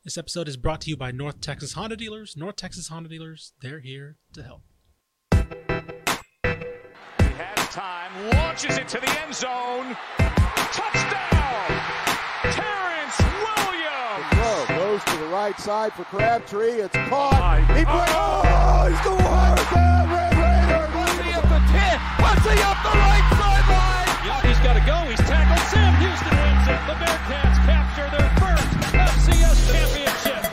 This episode is brought to you by North Texas Honda Dealers. North Texas Honda Dealers, they're here to help. He has time, launches it to the end zone. Touchdown! Terrence Williams! The throw goes to the right side for Crabtree. It's caught. He's going hard. Red Raider. What's he up the 10? What's he up the right sideline? Yeah, he's got to go. He's tackled. Sam Houston wins it. The Bearcats capture their first FCS championship.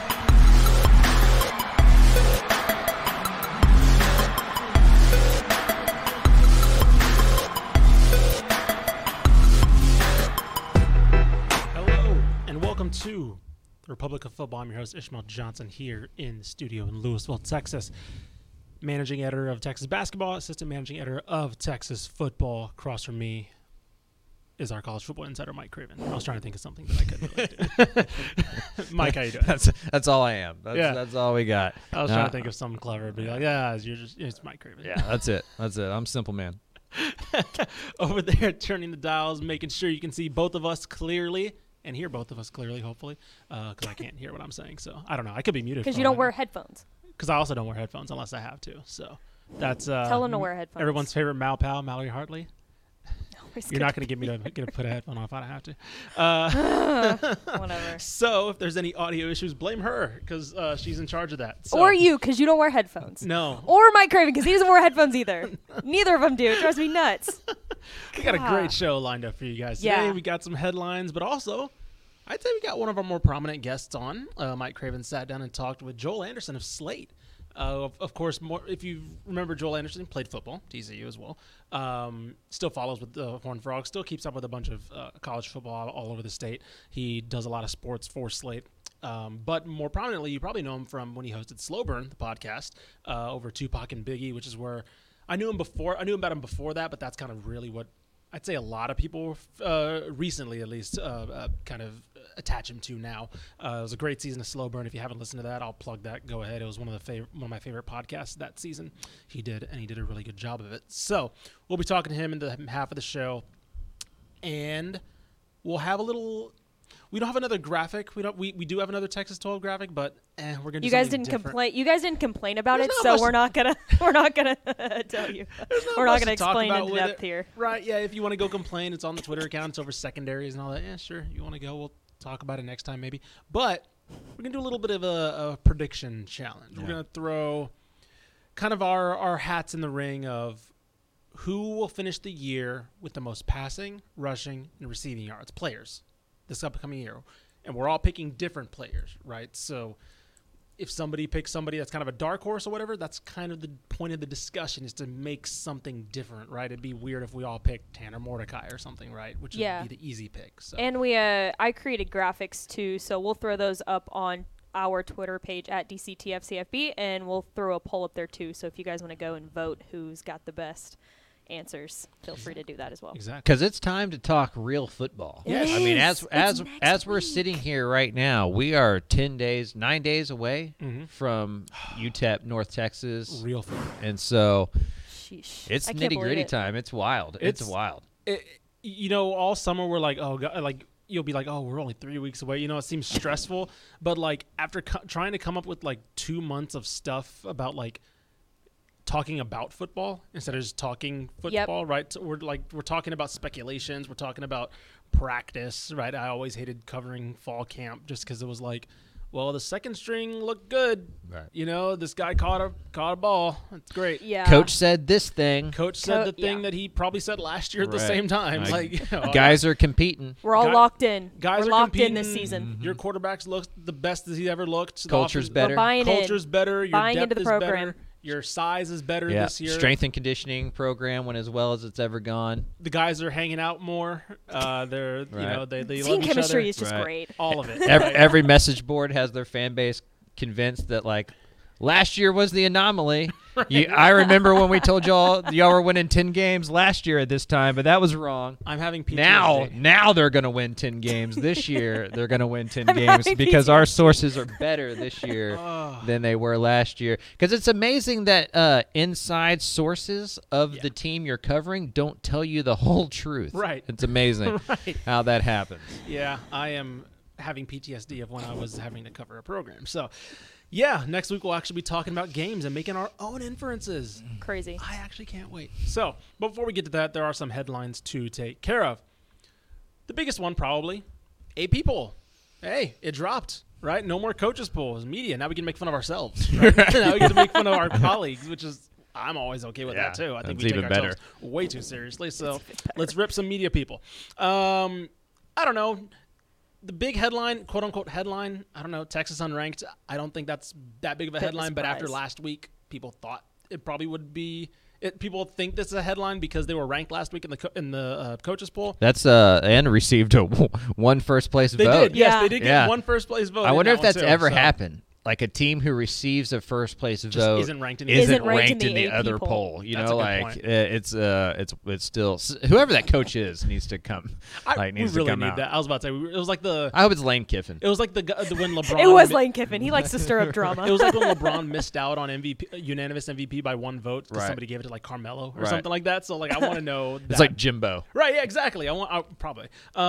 Hello, and welcome to the Republic of Football. I'm your host, Ishmael Johnson, here in the studio in Louisville, Texas. Managing editor of Texas Basketball, assistant managing editor of Texas Football. Across from me is our college football insider, Mike Craven. I was trying to think of something that I couldn't really do. Mike, how you doing? That's all I am. That's all we got. I was trying to think of something clever, but like, it's Mike Craven. Yeah, that's it. I'm simple man. Over there, turning the dials, making sure you can see both of us clearly and hear both of us clearly, hopefully, because I can't hear what I'm saying. So I don't know. I could be muted because you don't wear headphones. Because I also don't wear headphones unless I have to. So that's tell them to wear headphones. Everyone's favorite Malpal, Mallory Hartley. You're not going to get me to put a headphone on if I don't have to. Whatever. So if there's any audio issues, blame her because she's in charge of that. So. Or you because you don't wear headphones. No. Or Mike Craven because he doesn't wear headphones either. Neither of them do. It drives me nuts. We got a great show lined up for you guys today. Yeah. We got some headlines, but also I'd say we got one of our more prominent guests on. Mike Craven sat down and talked with Joel Anderson of Slate. Of course, if you remember, Joel Anderson played football, TCU as well. Still follows with the Horned Frogs. Still keeps up with a bunch of college football all over the state. He does a lot of sports for Slate. But more prominently, you probably know him from when he hosted Slow Burn, the podcast, over Tupac and Biggie, which is where I knew him before. I knew about him before that, but that's kind of really what I'd say a lot of people recently, at least, kind of attach him to now. It was a great season of Slow Burn. If you haven't listened to that, I'll plug that. Go ahead. It was one of my favorite podcasts that season. He did a really good job of it. So we'll be talking to him in the half of the show, and we'll have a little. We don't have another graphic. We do have another Texas 12 graphic, but we're gonna. Do you guys something didn't different. complain. You guys didn't complain about There's it, not so much we're not gonna tell you. We're not gonna explain in depth here. Right? Yeah. If you want to go complain, it's on the Twitter account. It's over secondaries and all that. Yeah, sure. You want to go? We'll talk about it next time, maybe. But we're gonna do a little bit of a prediction challenge. We're gonna throw kind of our hats in the ring of who will finish the year with the most passing, rushing, and receiving yards players this upcoming year. And we're all picking different players, right? So if somebody picks somebody that's kind of a dark horse or whatever, that's kind of the point of the discussion is to make something different, right? It'd be weird if we all picked Tanner Mordecai or something, right? Which would be the easy pick. So. And I created graphics too, so we'll throw those up on our Twitter page at DCTFCFB, and we'll throw a poll up there too. So if you guys want to go and vote who's got the best answers, feel free to do that as well. Exactly. Because it's time to talk real football. Yes. I mean, It's as we're sitting here right now, we are 9 days away from UTEP, North Texas. Real football. And so Sheesh. it's I can't believe nitty-gritty it. time. It's wild. It's wild. All summer we're like, oh, God, like you'll be like, oh, we're only 3 weeks away. It seems stressful. But like after trying to come up with like 2 months of stuff about like talking about football instead of just talking football, right? So we're talking about speculations. We're talking about practice, right? I always hated covering fall camp just because it was like, well, the second string looked good. Right. This guy caught a ball. That's great. Yeah. Coach said this thing. Coach said the thing that he probably said last year at the Right. same time. Guys are competing. We're all locked in. Guys We're are locked in competing. this season. Your quarterback's looked the best as he ever looked. Culture's The better. We're buying Culture's in. better. Your Buying depth into the is program. better. Your size is better Yeah. this year. Strength and conditioning program went as well as it's ever gone. The guys are hanging out more. They're Right. they Team love each chemistry other. is just Right. great. All of it. Every message board has their fan base convinced that like last year was the anomaly. I remember when we told y'all were winning 10 games last year at this time, but that was wrong. I'm having PTSD. Now they're going to win 10 games. This year they're going to win 10 I'm games having because PTSD. our sources are better this year than they were last year. Because it's amazing that inside sources of the team you're covering don't tell you the whole truth. Right. It's amazing Right. how that happens. Yeah, I am having PTSD of when I was having to cover a program. So, yeah, next week we'll actually be talking about games and making our own inferences. Crazy. I actually can't wait. So, before we get to that, there are some headlines to take care of. The biggest one probably, AP poll. Hey, it dropped. Right? No more coaches polls, media. Now we can make fun of ourselves. Right? Now we get to make fun of our colleagues, which is I'm always okay with that too. I think we take ourselves way too seriously. So let's rip some media people. I don't know. The big headline, quote unquote headline, I don't know, Texas unranked. I don't think that's that big of a headline, but after last week, people thought it probably would be. People think this is a headline because they were ranked last week in the coaches poll. That's and received one first place vote. They did, yes, they did get one first place vote. I wonder if that's ever happened. Like a team who receives a first place vote isn't ranked in the other poll. You know, like it's still whoever that coach is needs to come. Needs to come out. That. I was about to say it was like the. I hope it's Lane Kiffin. It was like the when LeBron. It was Lane Kiffin. He likes to stir up drama. It was like when LeBron missed out on unanimous MVP by one vote because somebody gave it to like Carmelo or something like that. So like I want to know. It's like Jimbo. Right. Yeah. Exactly. Probably.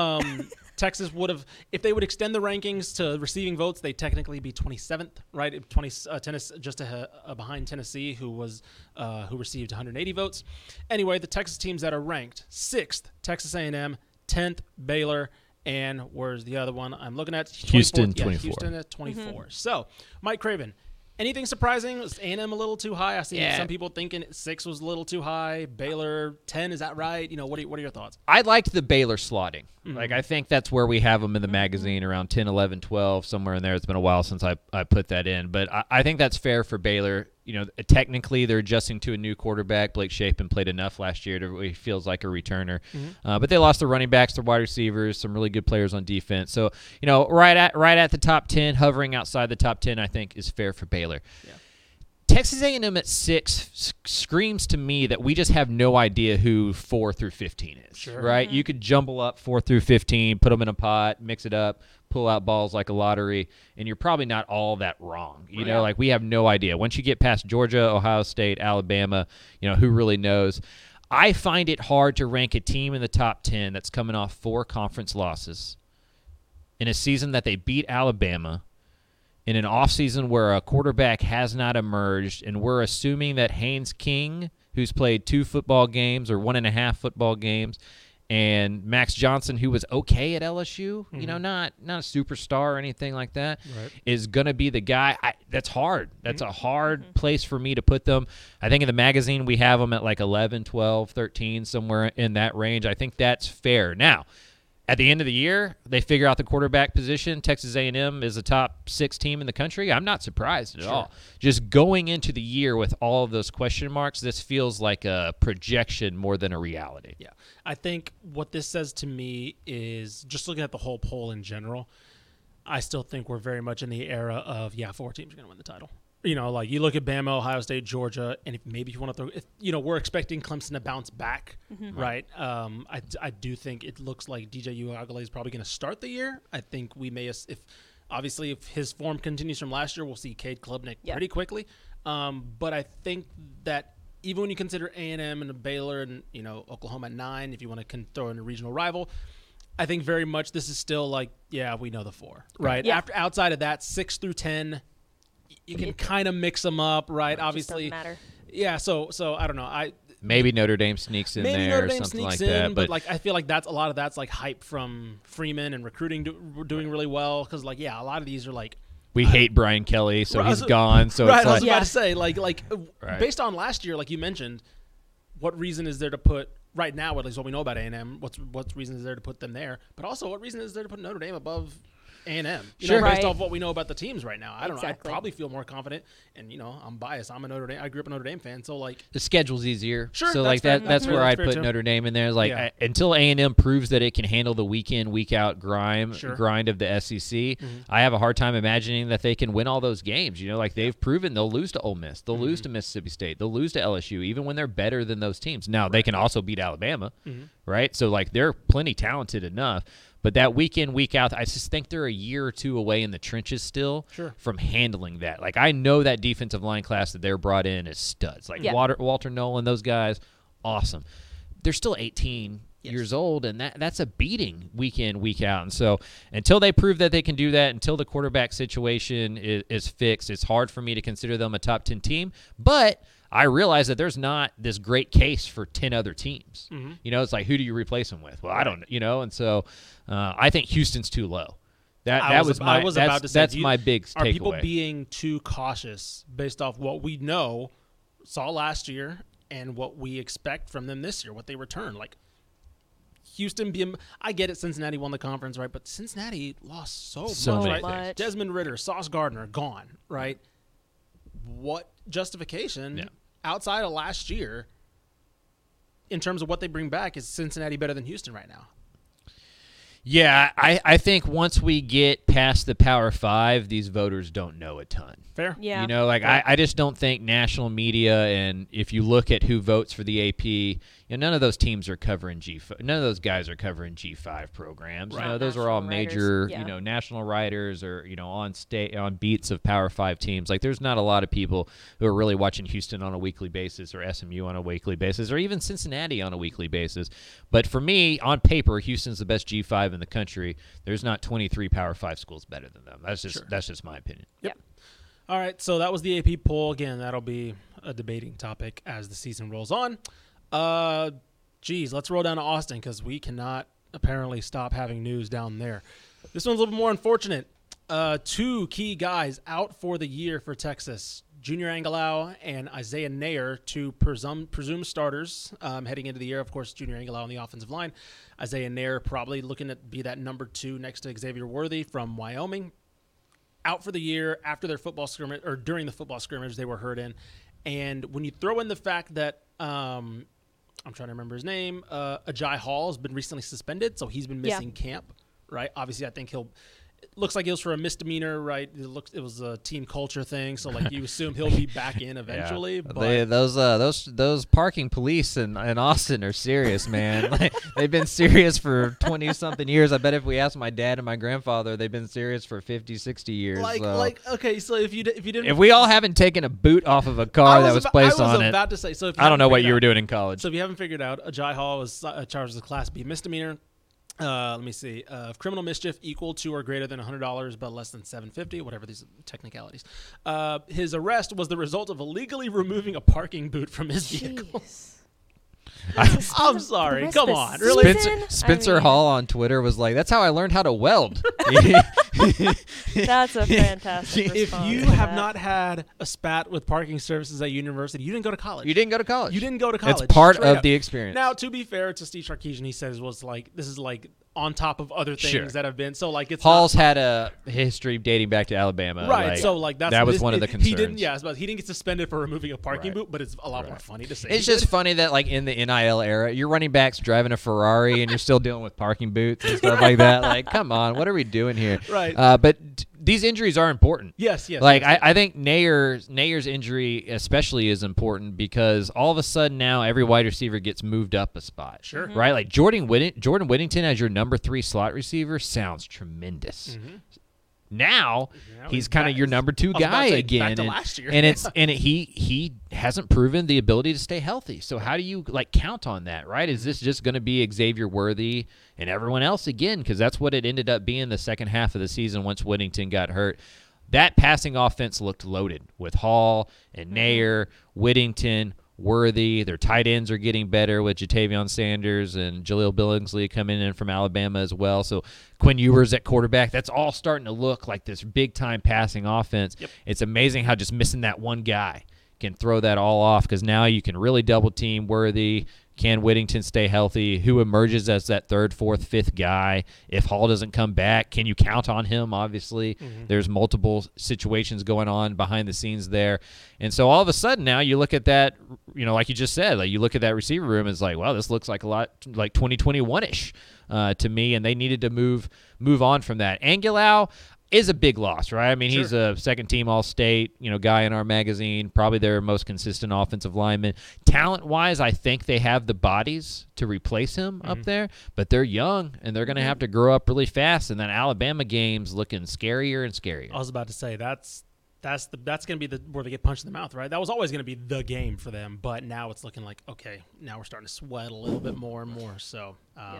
Texas would have, if they would extend the rankings to receiving votes, they'd technically be 27th, right? Tennessee, just behind Tennessee, who received 180 votes. Anyway, the Texas teams that are ranked: 6th, Texas A&M; 10th, Baylor; and where's the other one I'm looking at? Houston, 24. Yeah, Houston at 24. Mm-hmm. So, Mike Craven. Anything surprising? Was A&M a little too high? I see some people thinking 6 was a little too high. Baylor 10, is that right? You know, what are your thoughts? I liked the Baylor slotting. Mm-hmm. Like I think that's where we have them in the magazine around 10, 11, 12, somewhere in there. It's been a while since I put that in, but I think that's fair for Baylor. You know, technically they're adjusting to a new quarterback. Blake Shapen played enough last year to he feels like a returner. Mm-hmm. But they lost their running backs, their wide receivers, some really good players on defense. So, you know, right at the top 10, hovering outside the top 10, I think is fair for Baylor. Yeah. Texas A&M at 6 screams to me that we just have no idea who 4 through 15 is. Sure. Right? Mm-hmm. You could jumble up 4 through 15, put them in a pot, mix it up, pull out balls like a lottery, and you're probably not all that wrong. You know, like we have no idea. Once you get past Georgia, Ohio State, Alabama, you know, who really knows? I find it hard to rank a team in the top 10 that's coming off 4 conference losses in a season that they beat Alabama, in an offseason where a quarterback has not emerged, and we're assuming that Haynes King, who's played 2 football games or 1.5 football games, and Max Johnson, who was okay at LSU, you know, not a superstar or anything like that, is going to be the guy. That's hard. That's a hard place for me to put them. I think in the magazine we have them at like 11, 12, 13, somewhere in that range. I think that's fair. Now, at the end of the year, they figure out the quarterback position. Texas A&M is a top 6 team in the country. I'm not surprised at all. Just going into the year with all of those question marks, this feels like a projection more than a reality. Yeah. I think what this says to me is, just looking at the whole poll in general, I still think we're very much in the era of, 4 teams are going to win the title. You know, like you look at Bama, Ohio State, Georgia, and if you want to throw, we're expecting Clemson to bounce back, right? I do think it looks like DJ Uiagalelei is probably going to start the year. I think we may, if his form continues from last year, we'll see Cade Klubnik pretty quickly. But I think that even when you consider A&M and Baylor and Oklahoma at 9, if you want to throw in a regional rival, I think very much this is still like, we know the 4, right? Yeah. Outside of that, 6 through 10. You can kind of mix them up, right? Obviously, doesn't matter. Yeah. So I don't know. Maybe Notre Dame sneaks in there or something like that. But like I feel like a lot of that's like hype from Freeman and recruiting doing really well because a lot of these are like we hate Brian Kelly, so he's gone. So right, it's I was about to say like based on last year, like you mentioned, what reason is there to put right now? At least what we know about A&M, what reason is there to put them there? But also, what reason is there to put Notre Dame above A&M, based off what we know about the teams right now. I don't know. I probably feel more confident, and I'm biased. I'm a Notre Dame. I grew up a Notre Dame fan, so like the schedule's easier. Sure, so like that's where I'd put Notre Dame in there. Like until A&M proves that it can handle the week in, week out grind of the SEC, I have a hard time imagining that they can win all those games. Like they've proven they'll lose to Ole Miss, they'll lose to Mississippi State, they'll lose to LSU, even when they're better than those teams. Now they can also beat Alabama, right? So like they're plenty talented enough. But that week in, week out, I just think they're a year or 2 away in the trenches still from handling that. Like, I know that defensive line class that they're brought in is studs. Like, Walter Nolan, those guys, awesome. They're still 18, years old, and that's a beating week in, week out. And so until they prove that they can do that, until the quarterback situation is fixed, it's hard for me to consider them a top 10 team. But I realize that there's not this great case for 10 other teams. Mm-hmm. It's like, who do you replace them with? Well, I don't know. And so I think Houston's too low. I was about to say, that's my big takeaway. Are people being too cautious based off what we saw last year and what we expect from them this year, what they return? Like Houston, I get it, Cincinnati won the conference, right? But Cincinnati lost so much, right? Desmond Ridder, Sauce Gardner, gone, right? What justification outside of last year in terms of what they bring back is Cincinnati better than Houston right now? Yeah, I think once we get past the Power 5, these voters don't know a ton. Fair. Yeah. I just don't think national media, and if you look at who votes for the AP, none of those teams are covering G5. None of those guys are covering G5 programs. Right. Those are all major, writers. national writers or, on beats of Power 5 teams. Like, there's not a lot of people who are really watching Houston on a weekly basis or SMU on a weekly basis or even Cincinnati on a weekly basis. But for me, on paper, Houston's the best G5 in the country. There's not 23 Power 5 schools better than them. That's just my opinion. Yep. All right, so that was the AP poll. Again, that'll be a debating topic as the season rolls on. Let's roll down to Austin because we cannot apparently stop having news down there. This one's a little bit more unfortunate. 2 key guys out for the year for Texas. Junior Angilau and Isaiah Nair, 2 presumed starters heading into the year. Of course, Junior Angilau on the offensive line. Isaiah Nair probably looking to be that number 2 next to Xavier Worthy from Wyoming. Out for the year after their football scrimmage, or during the football scrimmage they were hurt in. And when you throw in the fact that I'm trying to remember his name, Ajay Hall has been recently suspended, so he's been missing camp, right? Obviously, I think it looks like it was for a misdemeanor, right? It was a team culture thing, so like you assume he'll be back in eventually. Yeah. But those parking police in Austin are serious, man. They've been serious for 20-something years. I bet if we asked my dad and my grandfather, they've been serious for 50, 60 years. Okay, so if if we all haven't taken a boot off of a car that was placed on it, I was about to say. So if I don't know what you were doing in college. So if you haven't figured out, Ajay Hall was charged with a Class B misdemeanor. Let me see. Criminal mischief equal to or greater than $100, but less than $750, whatever these technicalities. His arrest was the result of illegally removing a parking boot from his vehicle. I'm sorry. Come on. Really? Spencer Hall on Twitter was like, that's how I learned how to weld. That's a fantastic If response you to have that. not had a spat with parking services at university, you didn't go to college. You didn't go to college. It's part straight of up. the experience. Now, to be fair to Steve Sarkisian, he says this is like on top of other things that have been. So like it's Hall's had a history dating back to Alabama. Right. So like that was one of the concerns. He didn't get suspended for removing a parking boot, but it's a lot more funny to say. It's just funny that like in the NIL era, your running back's driving a Ferrari and you're still dealing with parking boots and stuff like that. Like, come on, what are we doing here? Right. But these injuries are important. Yes. Like I think Nair's injury especially is important because all of a sudden now every wide receiver gets moved up a spot. Sure. Mm-hmm. Right? Like Jordan Whittington as your number 3 slot receiver sounds tremendous. Mm-hmm. Now he's kind of your number 2 guy again, back to last year. and he hasn't proven the ability to stay healthy. So how do you like count on that, right? Is this just going to be Xavier Worthy and everyone else again? Because that's what it ended up being the second half of the season once Whittington got hurt. That passing offense looked loaded with Hall and Nair, Whittington, Worthy. Their tight ends are getting better with Jatavion Sanders and Jaleel Billingsley coming in from Alabama as well. So Quinn Ewers at quarterback. That's all starting to look like this big-time passing offense. Yep. It's amazing how just missing that one guy can throw that all off because now you can really double-team Worthy. Can Whittington stay healthy? Who emerges as that 3rd, 4th, 5th guy? If Hall doesn't come back, can you count on him? Obviously, there's multiple situations going on behind the scenes there. And so all of a sudden now you look at that, like you just said, like you look at that receiver room, it's like, wow, this looks like a lot like 2021-ish to me, and they needed to move on from that. Angilau is a big loss, right? I mean, he's a second-team All-State, guy in our magazine, probably their most consistent offensive lineman. Talent-wise, I think they have the bodies to replace him up there, but they're young, and they're going to have to grow up really fast, and that Alabama game's looking scarier and scarier. I was about to say that's That's going to be where they get punched in the mouth, right? That was always going to be the game for them, but now it's looking like, okay, now we're starting to sweat a little bit more and more. So,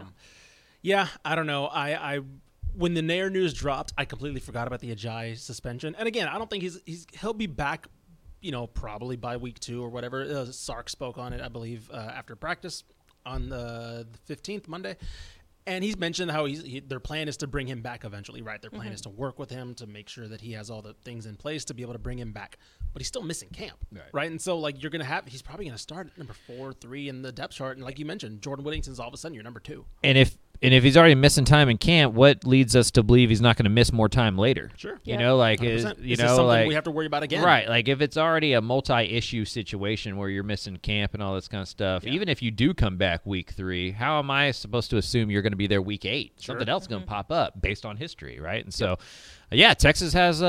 yeah, I don't know. I when the Nair news dropped, I completely forgot about the Ajayi suspension. And again, I don't think he'll be back, probably by week 2 or whatever. Sark spoke on it, I believe, after practice on the 15th, Monday. And he's mentioned how their plan is to bring him back eventually, right? Their plan is to work with him to make sure that he has all the things in place to be able to bring him back. But he's still missing camp, right? And so, like, he's probably going to start at number 4, 3 in the depth chart. And like you mentioned, Jordan Whittington's all of a sudden your number 2. And if he's already missing time in camp, what leads us to believe he's not going to miss more time later? Sure. You know, like, is this something we have to worry about again? Right. Like, if it's already a multi-issue situation where you're missing camp and all this kind of stuff, even if you do come back week 3, how am I supposed to assume you're going to be there week 8? Sure. Something else is going to pop up based on history, right? And so, Texas has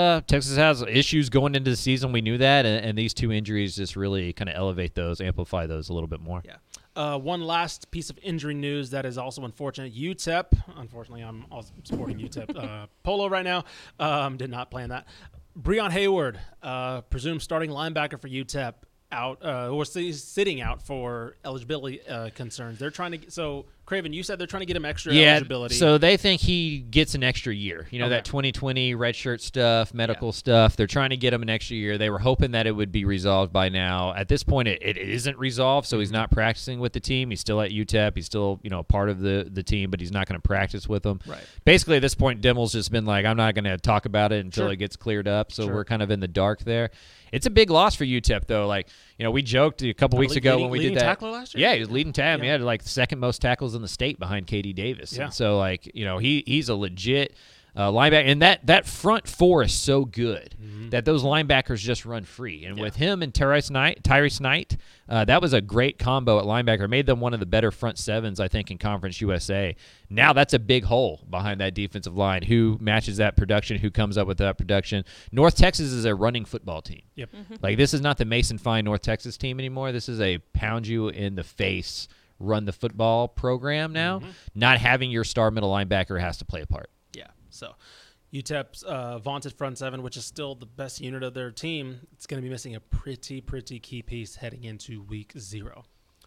issues going into the season. We knew that, and these 2 injuries just really kind of elevate those, amplify those a little bit more. Yeah. One last piece of injury news that is also unfortunate. UTEP, unfortunately, I'm also supporting UTEP polo right now. Did not plan that. Breon Hayward, presumed starting linebacker for UTEP, out or sitting out for eligibility concerns. They're trying to. So Craven, you said they're trying to get him extra eligibility. So they think he gets an extra year. That 2020 redshirt stuff, medical stuff. They're trying to get him an extra year. They were hoping that it would be resolved by now. At this point, it isn't resolved, so he's not practicing with the team. He's still at UTEP. He's still a part of the team, but he's not going to practice with them. Right. Basically, at this point, Dimmel's just been like, I'm not going to talk about it until it gets cleared up. So we're kind of in the dark there. It's a big loss for UTEP, though. Like, we joked a couple weeks ago when we did that. Leading tackler last year? Yeah, he was leading tackler. He had like the second most tackles in the state behind KD Davis. Yeah. And so, like, he's a legit linebacker. And that front 4 is so good that those linebackers just run free. And with him and Tyrese Knight, that was a great combo at linebacker. Made them one of the better front 7s, I think, in Conference USA. Now that's a big hole behind that defensive line. Who matches that production? Who comes up with that production? North Texas is a running football team. Yep. Like, this is not the Mason Fine North Texas team anymore. This is a pound you in the face, run the football program now. Not having your star middle linebacker has to play a part. Yeah. So UTEP's vaunted front 7, which is still the best unit of their team, it's going to be missing a pretty key piece heading into week 0.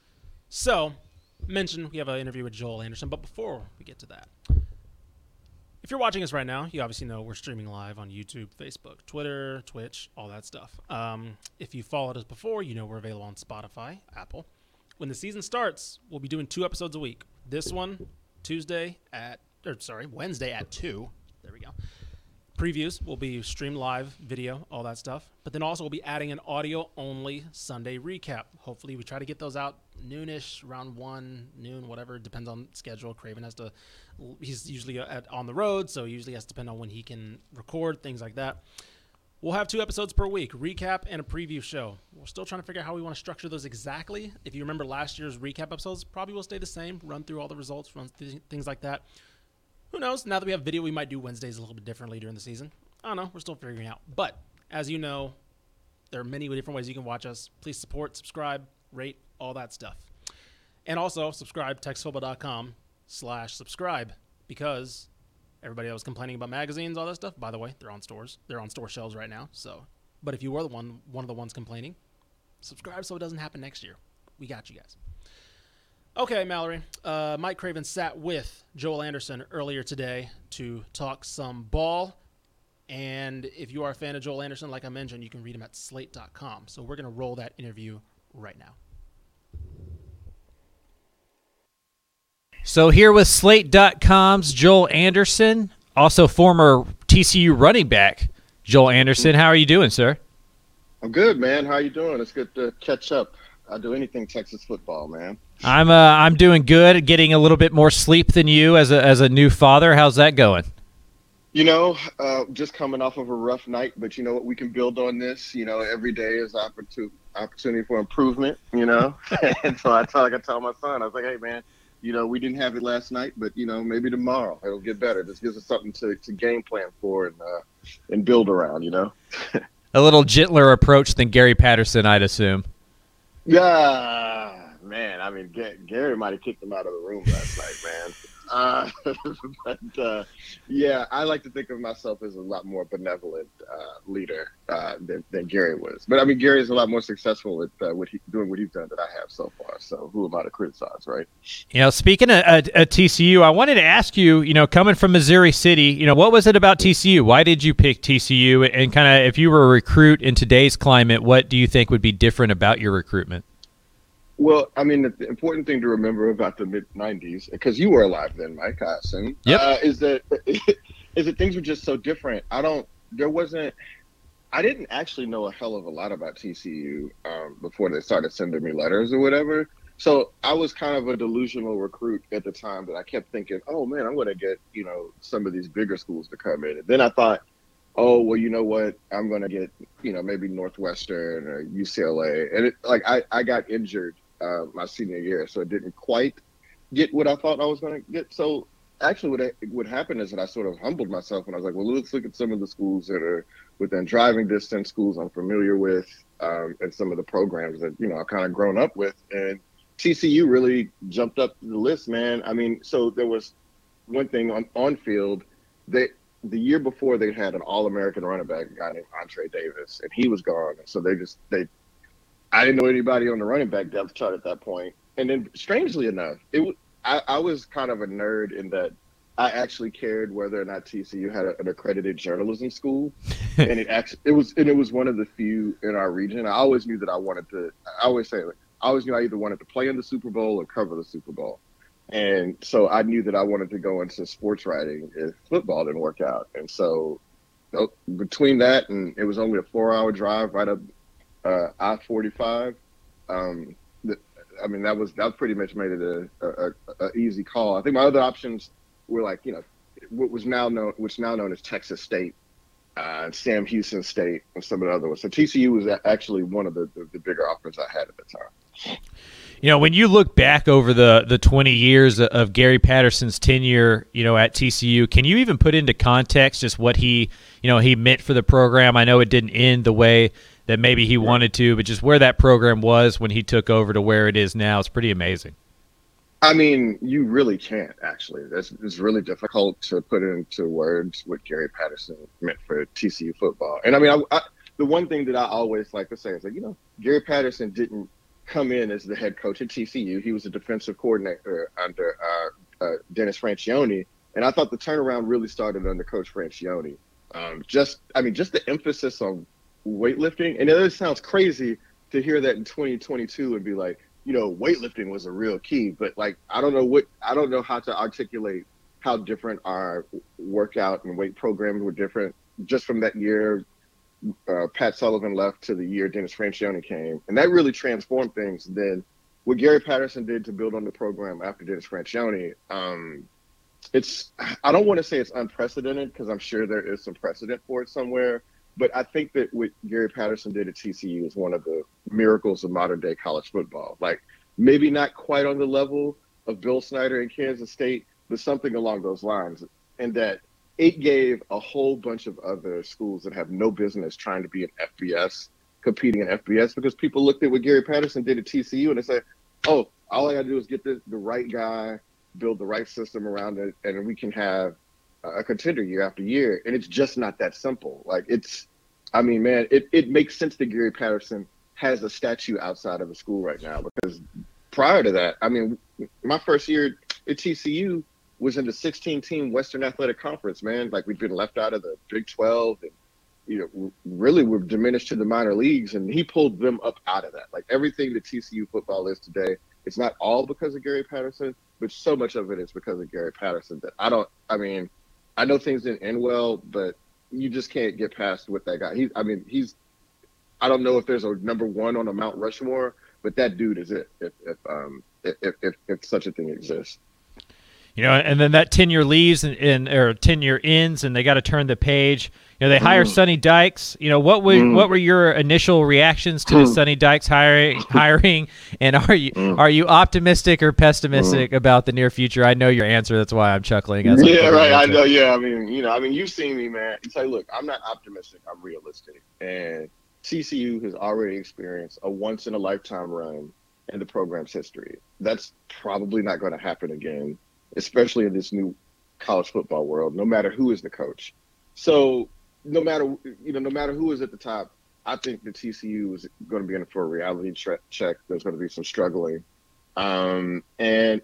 So, mentioned we have an interview with Joel Anderson, but before we get to that, if you're watching us right now, you obviously know we're streaming live on YouTube, Facebook, Twitter, Twitch, all that stuff. If you followed us before, you know we're available on Spotify, Apple. When the season starts, we'll be doing 2 episodes a week. This one, Wednesday at 2. There we go. Previews will be streamed live, video, all that stuff. But then also we'll be adding an audio-only Sunday recap. Hopefully we try to get those out noonish, around 1, noon, whatever. Depends on schedule. Craven he's usually on the road, so he usually has to depend on when he can record, things like that. We'll have 2 episodes per week, recap and a preview show. We're still trying to figure out how we want to structure those exactly. If you remember last year's recap episodes, probably will stay the same, run through all the results, things like that. Who knows? Now that we have video, we might do Wednesdays a little bit differently during the season. I don't know. We're still figuring it out. But as you know, there are many different ways you can watch us. Please support, subscribe, rate, all that stuff. And also subscribe, texasfootball.com/subscribe, because everybody that was complaining about magazines, all that stuff, by the way, they're on stores. They're on store shelves right now. So, but if you were one of the ones complaining, subscribe so it doesn't happen next year. We got you guys. Okay, Mallory. Mike Craven sat with Joel Anderson earlier today to talk some ball. And if you are a fan of Joel Anderson, like I mentioned, you can read him at slate.com. So we're going to roll that interview right now. So here with Slate.com's Joel Anderson, also former TCU running back Joel Anderson. How are you doing, sir? I'm good, man. How you doing? It's good to catch up. I'll do anything Texas football, man. I'm doing good. Getting a little bit more sleep than you as a new father. How's that going? Just coming off of a rough night, but you know what? We can build on this. Every day is opportunity for improvement. And so I tell my son, I was like, hey, man, we didn't have it last night, but maybe tomorrow it'll get better. This gives us something to game plan for and build around. A little gentler approach than Gary Patterson, I'd assume. Yeah, man. I mean, Gary might have kicked him out of the room last night, man. Yeah, I like to think of myself as a lot more benevolent leader than Gary was. But I mean, Gary is a lot more successful at doing what he's done that I have so far. So who am I to criticize, right? Speaking of TCU, I wanted to ask you, coming from Missouri City, what was it about TCU? Why did you pick TCU? And kind of, if you were a recruit in today's climate, what do you think would be different about your recruitment? Well, I mean, the important thing to remember about the mid-'90s, because you were alive then, Mike, I assume, is that things were just so different. I didn't actually know a hell of a lot about TCU before they started sending me letters or whatever. So I was kind of a delusional recruit at the time that I kept thinking, oh, man, I'm going to get, some of these bigger schools to come in. And then I thought, oh, well, you know what? I'm going to get, maybe Northwestern or UCLA. And I got injured my senior year, so it didn't quite get what I thought I was going to get. So actually what happened is that I sort of humbled myself, and I was like, well, let's look at some of the schools that are within driving distance, schools I'm familiar with, and some of the programs that, I've kind of grown up with. And TCU really jumped up the list, man. I mean, so there was one thing on field. The year before, they had an All-American running back, a guy named Andre Davis, and he was gone. So I didn't know anybody on the running back depth chart at that point. And then, strangely enough, I was kind of a nerd in that I actually cared whether or not TCU had an accredited journalism school, and it was one of the few in our region. I always knew that I always knew I either wanted to play in the Super Bowl or cover the Super Bowl. And so I knew that I wanted to go into sports writing if football didn't work out. And so between that, and it was only a 4-hour drive right up I-45. That pretty much made it a easy call. I think my other options were which now known as Texas State, Sam Houston State, and some of the other ones. So TCU was actually one of the bigger offers I had at the time. When you look back over the 20 years of Gary Patterson's tenure, at TCU, can you even put into context just what he meant for the program? I know it didn't end the way that maybe he wanted to, but just where that program was when he took over to where it is now, it's pretty amazing. I mean, you really can't, actually. It's really difficult to put into words what Gary Patterson meant for TCU football. And I mean, the one thing that I always like to say is Gary Patterson didn't come in as the head coach at TCU. He was a defensive coordinator under Dennis Francione. And I thought the turnaround really started under Coach Francione. Just the emphasis on weightlifting. And it sounds crazy to hear that in 2022 and be like, weightlifting was a real key, but I don't know how to articulate how different our workout and weight programs were different just from that year Pat Sullivan left to the year Dennis Francione came. And that really transformed things. Then what Gary Patterson did to build on the program after Dennis Francione, I don't want to say it's unprecedented because I'm sure there is some precedent for it somewhere. But I think that what Gary Patterson did at TCU is one of the miracles of modern day college football. Maybe not quite on the level of Bill Snyder in Kansas State, but something along those lines. And that it gave a whole bunch of other schools that have no business trying to be an FBS, competing in FBS, because people looked at what Gary Patterson did at TCU and they said, oh, all I got to do is get the right guy, build the right system around it, and we can have a contender year after year. And it's just not that simple. It makes sense that Gary Patterson has a statue outside of the school right now, because prior to that, my first year at TCU was in the 16-team Western Athletic Conference, man. We'd been left out of the Big 12 and, really were diminished to the minor leagues, and he pulled them up out of that. Everything that TCU football is today, it's not all because of Gary Patterson, but so much of it is because of Gary Patterson that I know things didn't end well, but you just can't get past what that guy. I don't know if there's a number one on a Mount Rushmore, but that dude is it. If such a thing exists. And then that tenure leaves or tenure ends, and they got to turn the page. They hire Sonny Dykes. What were your initial reactions to the Sonny Dykes hiring? And are you optimistic or pessimistic about the near future? I know your answer. That's why I'm chuckling. Yeah, right. I know. Yeah. You've seen me, man. It's look, I'm not optimistic. I'm realistic. And TCU has already experienced a once in a lifetime run in the program's history. That's probably not going to happen again especially in this new college football world, no matter who is the coach. So no matter who is at the top, I think the TCU is going to be in for a reality check. There's going to be some struggling. And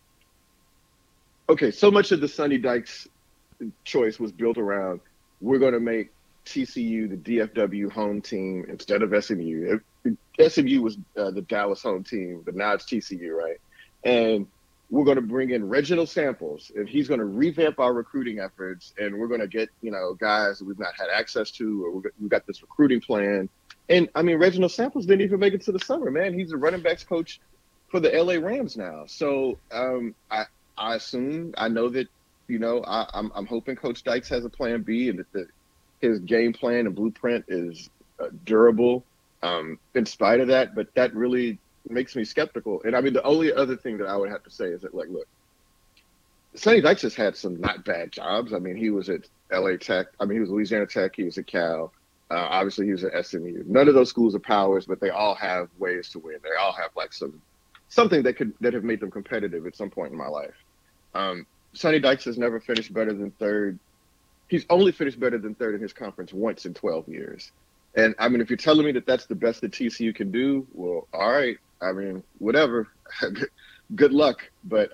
okay, so much of the Sonny Dykes choice was built around, we're going to make TCU the DFW home team instead of SMU. SMU was the Dallas home team, but now it's TCU, right? And we're going to bring in Reginald Samples, and he's going to revamp our recruiting efforts, and we're going to get, guys that we've not had access to, or we've got this recruiting plan. And, I mean, Reginald Samples didn't even make it to the summer, man. He's a running backs coach for the LA Rams now. So I know that, I'm hoping Coach Dykes has a plan B, and that his game plan and blueprint is durable in spite of that. But that really makes me skeptical. And I mean, the only other thing that I would have to say is that, like, look, Sonny Dykes has had some not bad jobs. I mean, he was at LA Tech. I mean, he was Louisiana Tech. He was at Cal. Obviously, he was at SMU. None of those schools are powers, but they all have ways to win. They all have like something that have made them competitive at some point in my life. Sonny Dykes has never finished better than third. He's only finished better than third in his conference once in 12 years. And I mean, if you're telling me that that's the best that TCU can do, well, all right. I mean, whatever. Good luck. But,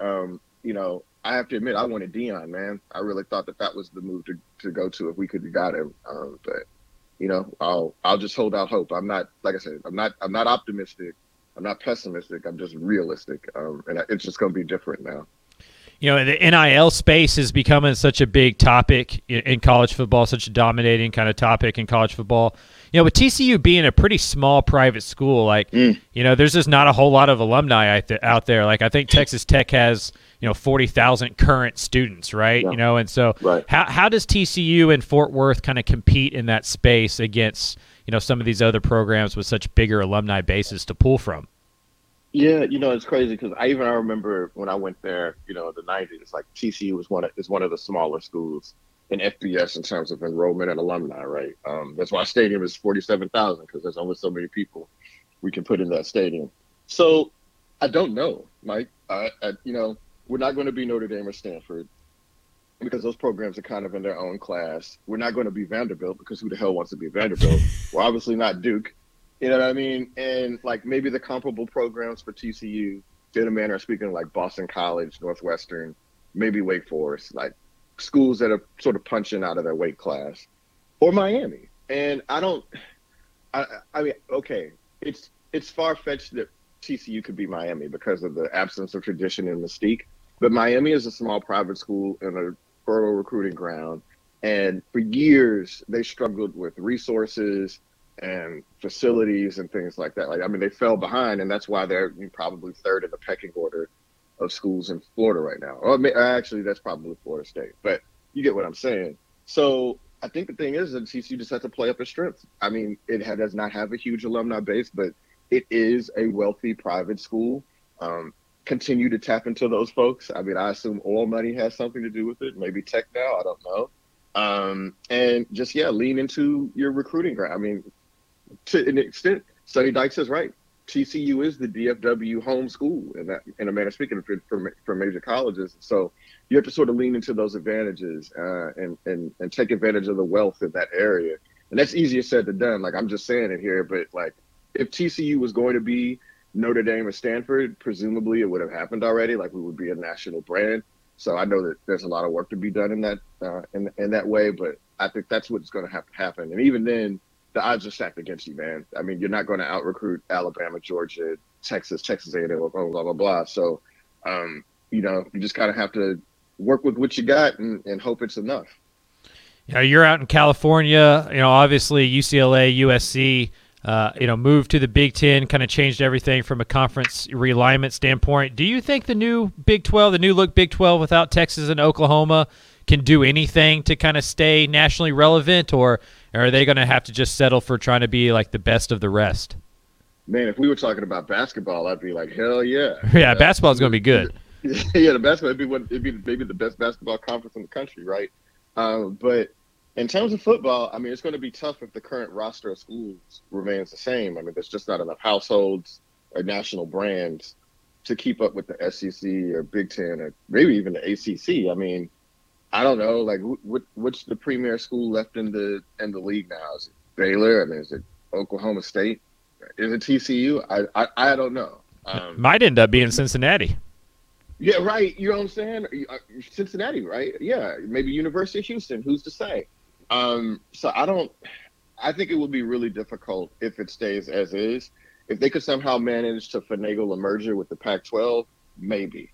I have to admit, I wanted Deion, man. I really thought that was the move to go to if we could have got him. But, I'll just hold out hope. I'm not, like I said, I'm not optimistic. I'm not pessimistic. I'm just realistic. And it's just going to be different now. The NIL space is becoming such a big topic in college football, such a dominating kind of topic in college football. With TCU being a pretty small private school, there's just not a whole lot of alumni out there. Like, I think Texas Tech has, 40,000 current students, right? Yeah. And so right. How does TCU and Fort Worth kind of compete in that space against, some of these other programs with such bigger alumni bases to pull from? Yeah, it's crazy because I remember when I went there, in the 90s, like TCU is one of the smaller schools in FBS in terms of enrollment and alumni, right? That's why our stadium is 47,000 because there's only so many people we can put in that stadium. So I don't know, Mike. We're not going to be Notre Dame or Stanford because those programs are kind of in their own class. We're not going to be Vanderbilt because who the hell wants to be Vanderbilt? We're obviously not Duke. You know what I mean? And like maybe the comparable programs for TCU, in a manner of speaking, like Boston College, Northwestern, maybe Wake Forest, like schools that are sort of punching out of their weight class, or Miami. And I mean, okay, it's far-fetched that TCU could be Miami because of the absence of tradition and mystique. But Miami is a small private school in a fertile recruiting ground. And for years, they struggled with resources and facilities and things like that. Like, I mean, they fell behind, and that's why they're probably third in the pecking order of schools in Florida right now. Or actually, that's probably Florida State. But you get what I'm saying. So I think the thing is that TCU just has to play up its strengths. I mean, it does not have a huge alumni base, but it is a wealthy private school. Continue to tap into those folks. I mean, I assume oil money has something to do with it. Maybe tech now. I don't know. And just, lean into your recruiting ground. I mean, to an extent, Sonny Dykes is right. TCU is the DFW home school in a manner of speaking for major colleges. So you have to sort of lean into those advantages and take advantage of the wealth in that area. And that's easier said than done. Like, I'm just saying it here, but like if TCU was going to be Notre Dame or Stanford, presumably it would have happened already. Like, we would be a national brand. So I know that there's a lot of work to be done in that in that way, but I think that's what's going to have to happen. And even then, the odds are stacked against you, man. I mean, you're not going to out-recruit Alabama, Georgia, Texas A&M, blah, blah, blah, blah. So, you just kind of have to work with what you got and hope it's enough. You're out in California. Obviously UCLA, USC, moved to the Big Ten, kind of changed everything from a conference realignment standpoint. Do you think the new Big 12, the new look Big 12 without Texas and Oklahoma can do anything to kind of stay nationally relevant, or are they going to have to just settle for trying to be like the best of the rest? Man, if we were talking about basketball, I'd be like, hell yeah. Yeah, basketball is going to be good. Yeah, the basketball it'd be maybe the best basketball conference in the country, right? But in terms of football, I mean, it's going to be tough if the current roster of schools remains the same. I mean, there's just not enough households or national brands to keep up with the SEC or Big Ten or maybe even the ACC. I mean, I don't know. Like, what's the premier school left in the league now? Is it Baylor? I mean, is it Oklahoma State? Is it TCU? I don't know. Might end up being Cincinnati. Yeah, right. You know what I'm saying? Cincinnati, right? Yeah, maybe University of Houston. Who's to say? So I think it would be really difficult if it stays as is. If they could somehow manage to finagle a merger with the Pac-12, maybe.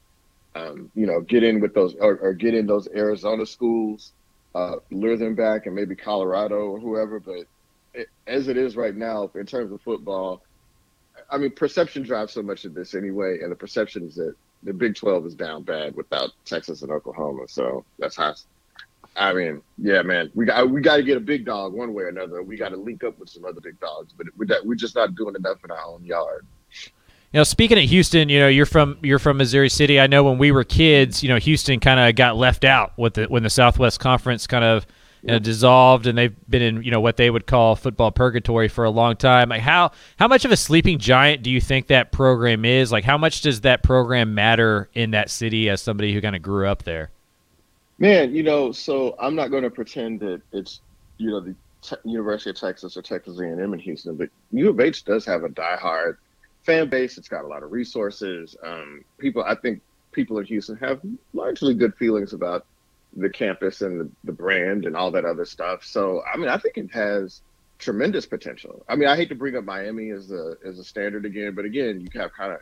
Get in with those or get in those Arizona schools, lure them back, and maybe Colorado or whoever. But as it is right now, in terms of football, I mean, perception drives so much of this anyway, and the perception is that the Big 12 is down bad without Texas and Oklahoma. So that's how. I mean, yeah, man, we got to get a big dog one way or another. We got to link up with some other big dogs, but we're just not doing enough in our own yard. Speaking of Houston, you're from Missouri City. I know when we were kids, Houston kind of got left out when the Southwest Conference kind of dissolved, and they've been in what they would call football purgatory for a long time. Like how much of a sleeping giant do you think that program is? Like how much does that program matter in that city as somebody who kind of grew up there? Man, so I'm not going to pretend that it's the University of Texas or Texas A&M in Houston, but U of H does have a diehard fan base. It's got a lot of resources. I think people in Houston have largely good feelings about the campus and the brand and all that other stuff. So, I mean, I think it has tremendous potential. I mean, I hate to bring up Miami as a standard again, but again, you have kind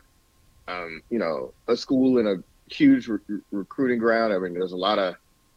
of, a school in a huge recruiting ground. I mean, there's a lot of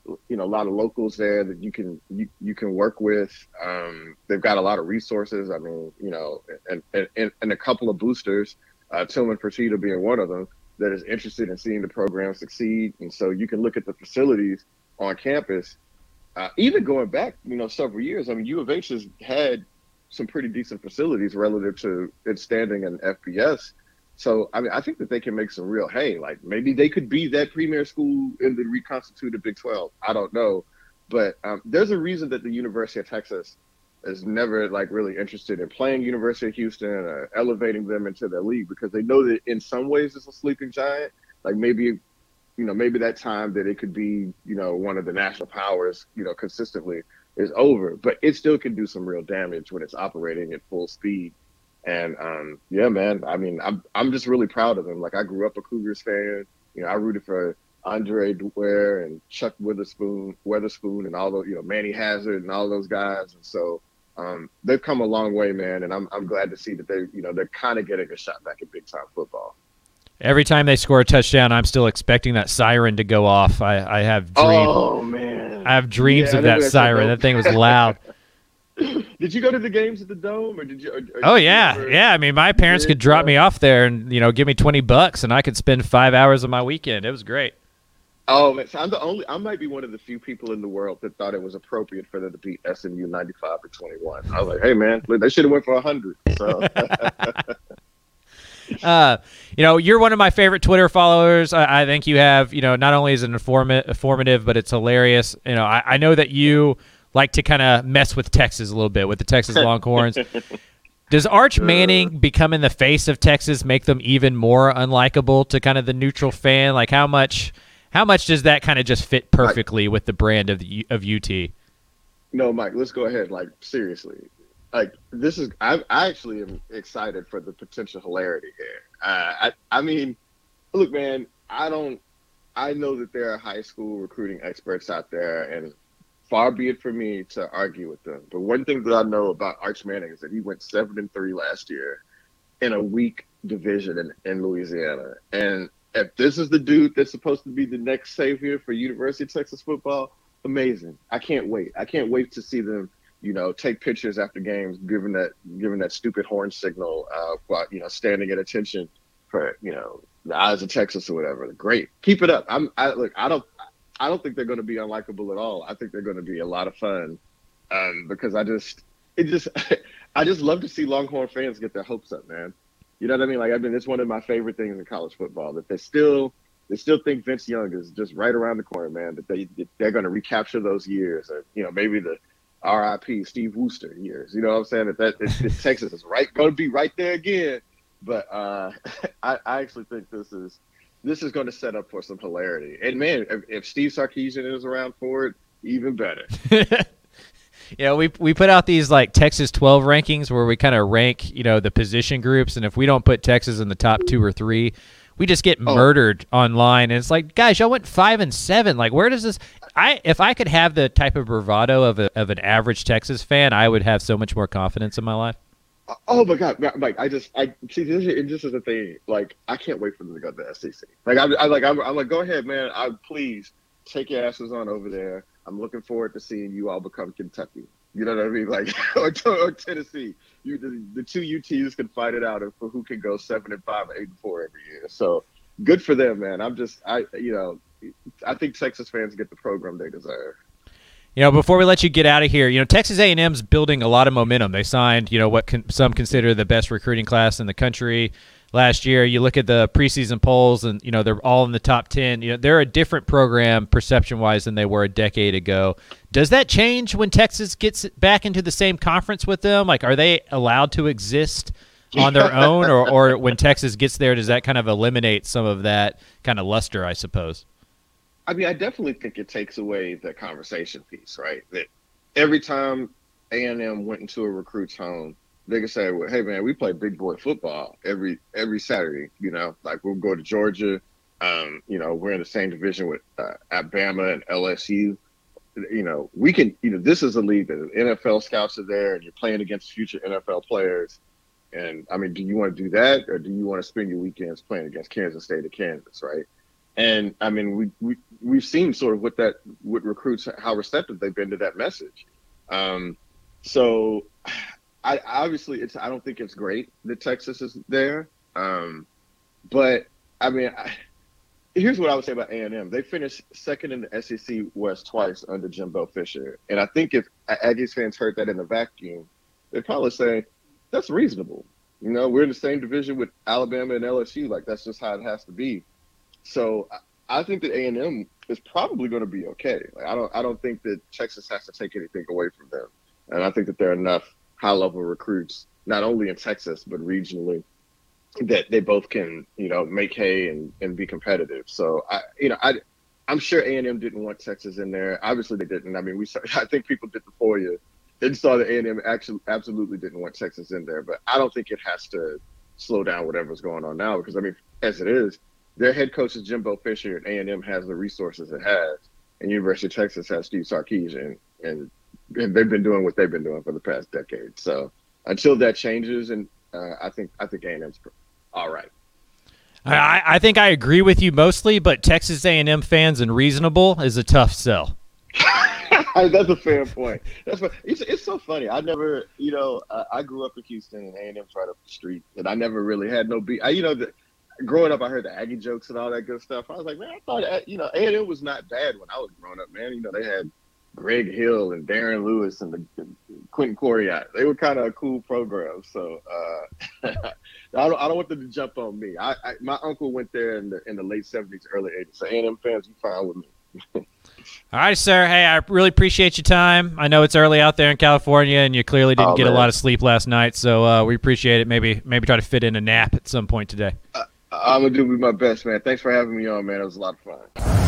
locals there that you can work with. They've got a lot of resources. I mean, and a couple of boosters, Tillman Fertitta being one of them, that is interested in seeing the program succeed. And so you can look at the facilities on campus, even going back, several years. I mean, U of H has had some pretty decent facilities relative to its standing in FBS. So, I mean, I think that they can make some real hay. Like, maybe they could be that premier school in the reconstituted Big 12. I don't know. But there's a reason that the University of Texas is never, really interested in playing University of Houston or elevating them into their league, because they know that in some ways it's a sleeping giant. Like, maybe that time that it could be, one of the national powers, consistently is over. But it still can do some real damage when it's operating at full speed. And yeah, man, I mean, I'm just really proud of them. Like, I grew up a Cougars fan. I rooted for Andre Dwyer and Chuck Weatherspoon and all those, Manny Hazard and all those guys. And so they've come a long way, man. And I'm glad to see that they're kind of getting a shot back at big time football. Every time they score a touchdown, I'm still expecting that siren to go off. I have dreams. Oh man, I have dreams of that siren. That thing was loud. Did you go to the games at the Dome, or did you? Oh yeah, yeah. I mean, my parents could drop me off there and give me $20, and I could spend 5 hours of my weekend. It was great. Oh man, so I might be one of the few people in the world that thought it was appropriate for them to beat SMU 95-21. I was like, hey man, they should have went for 100. So. You're one of my favorite Twitter followers. I think you have, not only is it informative, but it's hilarious. I know that you like to kind of mess with Texas a little bit with the Texas Longhorns. Does Arch Manning becoming the face of Texas make them even more unlikable to kind of the neutral fan? Like how much does that kind of just fit perfectly with the brand of UT? No, Mike, let's go ahead. Like, seriously. Like, I actually am excited for the potential hilarity here. I mean, look, man, I know that there are high school recruiting experts out there, and far be it for me to argue with them. But one thing that I know about Arch Manning is that he went 7-3 last year in a weak division in Louisiana. And if this is the dude that's supposed to be the next savior for University of Texas football, amazing. I can't wait. I can't wait to see them, take pictures after games, giving that stupid horn signal, while, standing at attention for, the eyes of Texas or whatever. Great. Keep it up. I don't think they're going to be unlikable at all. I think they're going to be a lot of fun, because I just love to see Longhorn fans get their hopes up, man. You know what I mean? Like, it's one of my favorite things in college football, that they still think Vince Young is just right around the corner, man. That they're going to recapture those years, or maybe the R.I.P. Steve Wooster years. You know what I'm saying? That Texas is going to be right there again. But I actually think this is going to set up for some hilarity. And man, if Steve Sarkisian is around for it, even better. Yeah, we put out these like Texas 12 rankings where we kind of rank, the position groups, and if we don't put Texas in the top 2 or 3, we just get murdered online. And it's like, guys, y'all went 5 and 7. Like, where does this? If I could have the type of bravado of an average Texas fan, I would have so much more confidence in my life. Oh my God, Mike! I see this is the thing. Like, I can't wait for them to go to the SEC. Like, I'm like, go ahead, man. Please take your asses on over there. I'm looking forward to seeing you all become Kentucky. You know what I mean? Like, or Tennessee. The 2 UTs can fight it out for who can go 7-5 or 8-4 every year. So good for them, man. I think Texas fans get the program they deserve. Before we let you get out of here, Texas A&M's building a lot of momentum. They signed, what some consider the best recruiting class in the country last year. You look at the preseason polls, and they're all in the top 10. They're a different program perception-wise than they were a decade ago. Does that change when Texas gets back into the same conference with them? Like, are they allowed to exist on their own, or when Texas gets there, does that kind of eliminate some of that kind of luster, I suppose? I mean, I definitely think it takes away the conversation piece, right? That every time A&M went into a recruit's home, they could say, well, hey, man, we play big boy football every Saturday, like we'll go to Georgia. We're in the same division with Alabama and LSU. We can, this is a league that NFL scouts are there and you're playing against future NFL players. And I mean, do you want to do that, or do you want to spend your weekends playing against Kansas State or Kansas, right? And I mean, we've seen sort of with recruits, how receptive they've been to that message. So I don't think it's great that Texas is there. But I mean, here's what I would say about A&M. They finished second in the SEC West twice under Jimbo Fisher. And I think if Aggies fans heard that in a vacuum, they'd probably say, that's reasonable. We're in the same division with Alabama and LSU. Like, that's just how it has to be. So I think that A&M is probably going to be okay. Like, I don't think that Texas has to take anything away from them. And I think that there are enough high-level recruits, not only in Texas, but regionally, that they both can, make hay and be competitive. So, I'm sure A&M didn't want Texas in there. Obviously, they didn't. I mean, I think people did before you and saw that A&M actually absolutely didn't want Texas in there. But I don't think it has to slow down whatever's going on now, because, I mean, as it is, their head coach is Jimbo Fisher, and A&M has the resources it has, and University of Texas has Steve Sarkisian, and they've been doing what they've been doing for the past decade. So until that changes, and I think A&M's all right. I think I agree with you mostly, but Texas A&M fans and reasonable is a tough sell. That's a fair point. It's so funny. I never, I grew up in Houston, and A&M's right up the street, and I never really had no beat. Growing up, I heard the Aggie jokes and all that good stuff. I was like, man, I thought, A&M was not bad when I was growing up, man. They had Greg Hill and Darren Lewis and Quentin Coriat. They were kind of a cool program. So I don't want them to jump on me. My uncle went there in the late 70s, early 80s. So A&M fans, you fine with me. All right, sir. Hey, I really appreciate your time. I know it's early out there in California, and you clearly didn't get a lot of sleep last night. So we appreciate it. Maybe try to fit in a nap at some point today. I'm going to do my best, man. Thanks for having me on, man. It was a lot of fun.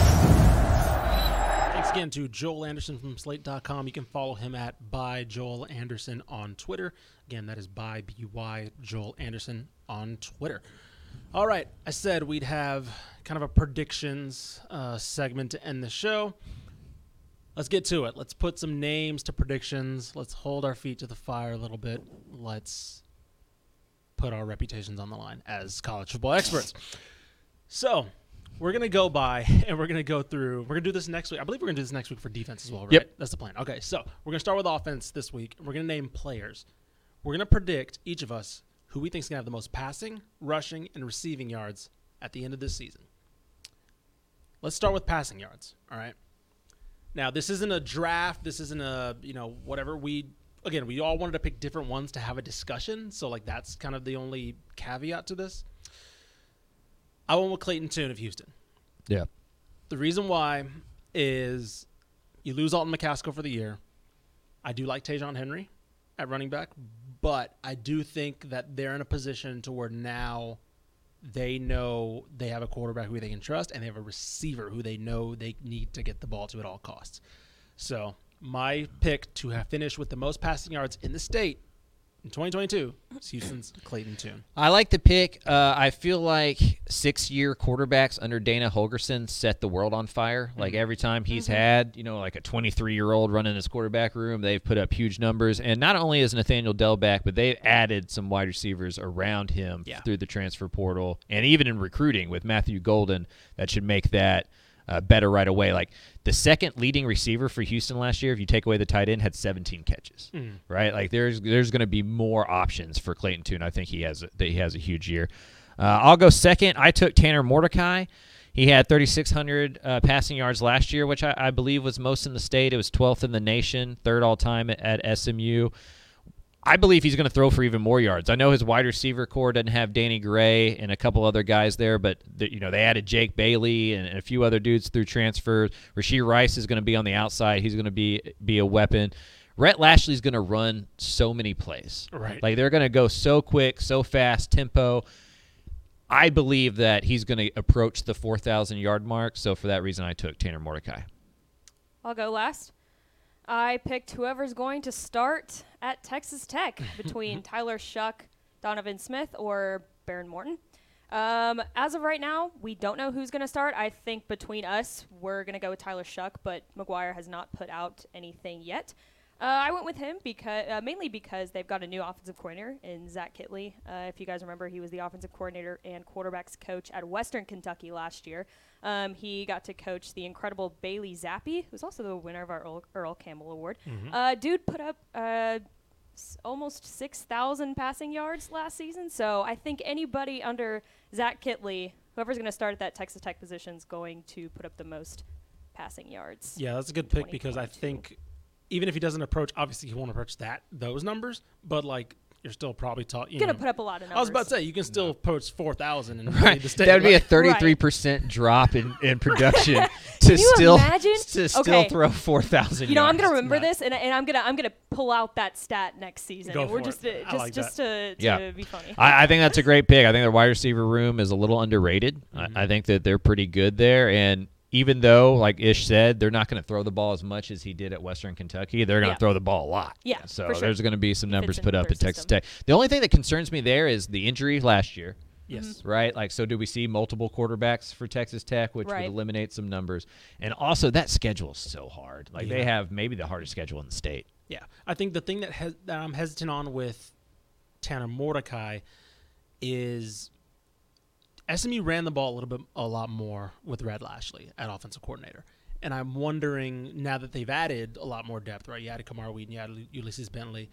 Thanks again to Joel Anderson from Slate.com. You can follow him at @ByJoelAnderson on Twitter. Again, that is by Joel Anderson on Twitter. All right, I said we'd have kind of a predictions segment to end the show. Let's get to it. Let's put some names to predictions. Let's hold our feet to the fire a little bit. Let's put our reputations on the line as college football experts. So we're going to go by, and we're going to go through. We're going to do this next week. I believe we're going to do this next week for defense as well, right? Yep. That's the plan. Okay, so we're going to start with offense this week. We're going to name players. We're going to predict, each of us, who we think is going to have the most passing, rushing, and receiving yards at the end of this season. Let's start with passing yards, all right? Now, this isn't a draft. This isn't a, whatever. We all wanted to pick different ones to have a discussion, so, that's kind of the only caveat to this. I went with Clayton Tune of Houston. Yeah. The reason why is you lose Alton McCaskill for the year. I do like Tajon Henry at running back, But I do think that they're in a position to where now they know they have a quarterback who they can trust, and they have a receiver who they know they need to get the ball to at all costs. So my pick to have finished with the most passing yards in the state in 2022 is Houston's Clayton Tune. I like the pick. I feel like 6-year quarterbacks under Dana Holgorsen set the world on fire. Like every time he's had, like a 23-year-old running his quarterback room, they've put up huge numbers. And not only is Nathaniel Dell back, but they've added some wide receivers around him through the transfer portal. And even in recruiting with Matthew Golden, that should make that better right away. Like the second leading receiver for Houston last year, if you take away the tight end, had 17 catches. Right? Like there's going to be more options for Clayton Tune. I think he has a huge year. I'll go second. I took Tanner Mordecai. He had 3,600 passing yards last year, which I believe was most in the state. It was 12th in the nation, third all time at SMU. I believe he's going to throw for even more yards. I know his wide receiver core doesn't have Danny Gray and a couple other guys there, but they added Jake Bailey and a few other dudes through transfer. Rashee Rice is going to be on the outside. He's going to be a weapon. Rhett Lashley's going to run so many plays. Right. Like they're going to go so quick, so fast, tempo. I believe that he's going to approach the 4,000-yard mark. So for that reason, I took Tanner Mordecai. I'll go last. I picked whoever's going to start at Texas Tech between Tyler Shuck, Donovan Smith, or Baron Morton. As of right now, we don't know who's going to start. I think between us, we're going to go with Tyler Shuck, but McGuire has not put out anything yet. I went with him mainly because they've got a new offensive coordinator in Zach Kittley. If you guys remember, he was the offensive coordinator and quarterbacks coach at Western Kentucky last year. He got to coach the incredible Bailey Zappi, who's also the winner of our Earl Campbell Award. Dude put up almost 6,000 passing yards last season. So I think anybody under Zach Kittley, whoever's going to start at that Texas Tech position, is going to put up the most passing yards. Yeah, that's a good pick because I think even if he doesn't approach, obviously he won't approach those numbers, but like you're still probably going to put up a lot of numbers. I was about to say you can still approach 4,000 and right. The state, that would be a 33% drop in production to still throw 4,000. I'm going to remember this and I'm going to pull out that stat next season. Go We're for just it. to be funny. I think that's a great pick. I think their wide receiver room is a little underrated. I think that they're pretty good there, and even though, like Ish said, they're not going to throw the ball as much as he did at Western Kentucky, they're going to throw the ball a lot. Yeah, so for sure. there's going to be some numbers put up at Texas Tech. The only thing that concerns me there is the injury last year. Yes. Right? Like, so do we see multiple quarterbacks for Texas Tech, which would eliminate some numbers? And also, that schedule is so hard. Like, they have maybe the hardest schedule in the state. Yeah. I think the thing that I'm hesitant on with Tanner Mordecai is SMU ran the ball a lot more with Red Lashley at offensive coordinator. And I'm wondering, now that they've added a lot more depth, right? You added Kamar Wheaton, you added Ulysses Bentley.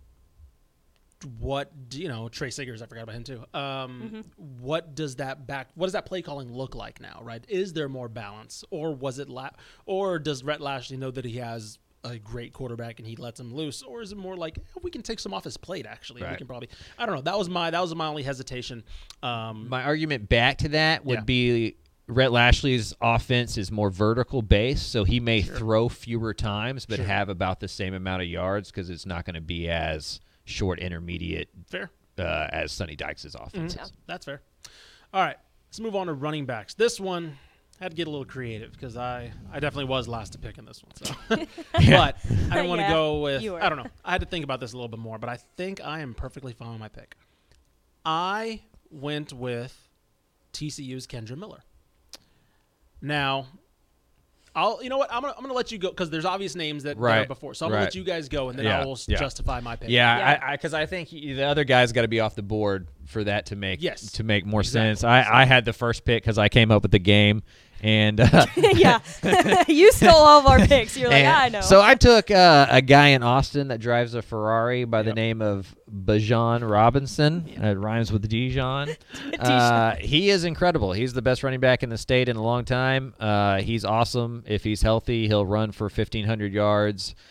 Trey Siggers, I forgot about him too. What does that play calling look like now, right? Is there more balance, or or does Rhett Lashley know that he has a great quarterback and he lets him loose, or is it more like we can take some off his plate? Actually, we can probably. I don't know. That was my only hesitation. My argument back to that would be Rhett Lashley's offense is more vertical based, so he may throw fewer times but have about the same amount of yards because it's not going to be as short intermediate as Sonny Dykes' offense. Yeah. That's fair. All right, let's move on to running backs. This one I had to get a little creative because I definitely was last to pick in this one. So, but I didn't want to go with. I don't know. I had to think about this a little bit more, but I think I am perfectly fine with my pick. I went with TCU's Kendra Miller. Now, you know what? I'm gonna let you go because there's obvious names that are before. So I'm gonna let you guys go, and then I will justify my pick. Yeah, because I think the other guy's got to be off the board for that to make more sense. I had the first pick because I came up with the game, and you stole all of our picks. You're like, I know. So I took a guy in Austin that drives a Ferrari by the name of Bijan Robinson. It rhymes with Dijon. He is incredible. He's the best running back in the state in a long time. He's awesome. If he's healthy, he'll run for 1,500 yards.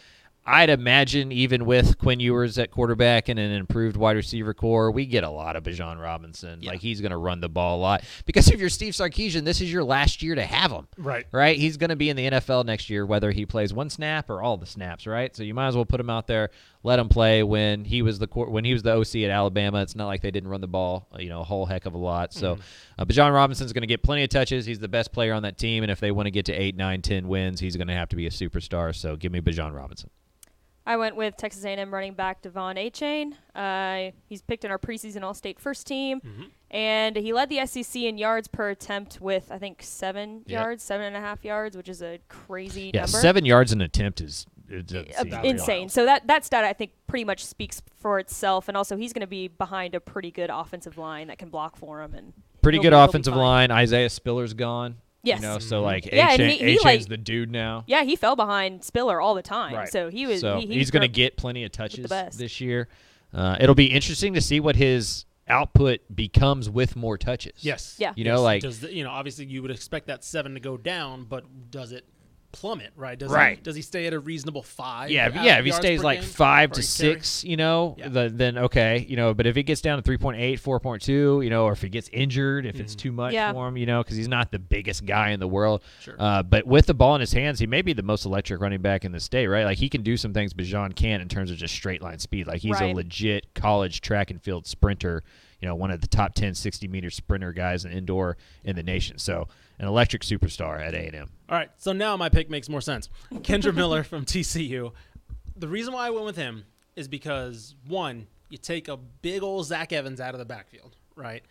I'd imagine even with Quinn Ewers at quarterback and an improved wide receiver core, we get a lot of Bijan Robinson. Yeah. Like, he's going to run the ball a lot. Because if you're Steve Sarkisian, this is your last year to have him. Right? He's going to be in the NFL next year, whether he plays one snap or all the snaps, right? So you might as well put him out there, let him play. When he was the OC at Alabama, it's not like they didn't run the ball, a whole heck of a lot. So Bijan Robinson's going to get plenty of touches. He's the best player on that team, and if they want to get to 8, 9, 10 wins, he's going to have to be a superstar. So give me Bijan Robinson. I went with Texas A&M running back Devon Achane. He's picked in our preseason All-State first team, and he led the SEC in yards per attempt with, I think, 7 yards, 7.5 yards, which is a crazy number. 7 yards an attempt is insane. Wild. So that stat, I think, pretty much speaks for itself, and also he's going to be behind a pretty good offensive line that can block for him. And pretty good he'll be offensive fine. line. Isaiah Spiller's gone. Yes. So like and Achane's the dude now. Yeah, he fell behind Spiller all the time. Right. So he was. So he's going to get plenty of touches best. this year. It'll be interesting to see what his output becomes with more touches. Yes. Yeah. Obviously you would expect that 7 to go down, but does it plummet, right? Does he stay at a reasonable 5? If he stays like 5 to 6, then okay, but if he gets down to 3.8, 4.2, or if he gets injured, if it's too much for him, because he's not the biggest guy in the world. Sure. But with the ball in his hands, he may be the most electric running back in the state, right? Like, he can do some things Bijan can't in terms of just straight line speed. Like, he's a legit college track and field sprinter, one of the top 10 60-meter sprinter guys in indoor in the nation. So an electric superstar at A&M. All right, so now my pick makes more sense. Kendre Miller from TCU. The reason why I went with him is because, one, you take a big old Zach Evans out of the backfield, right?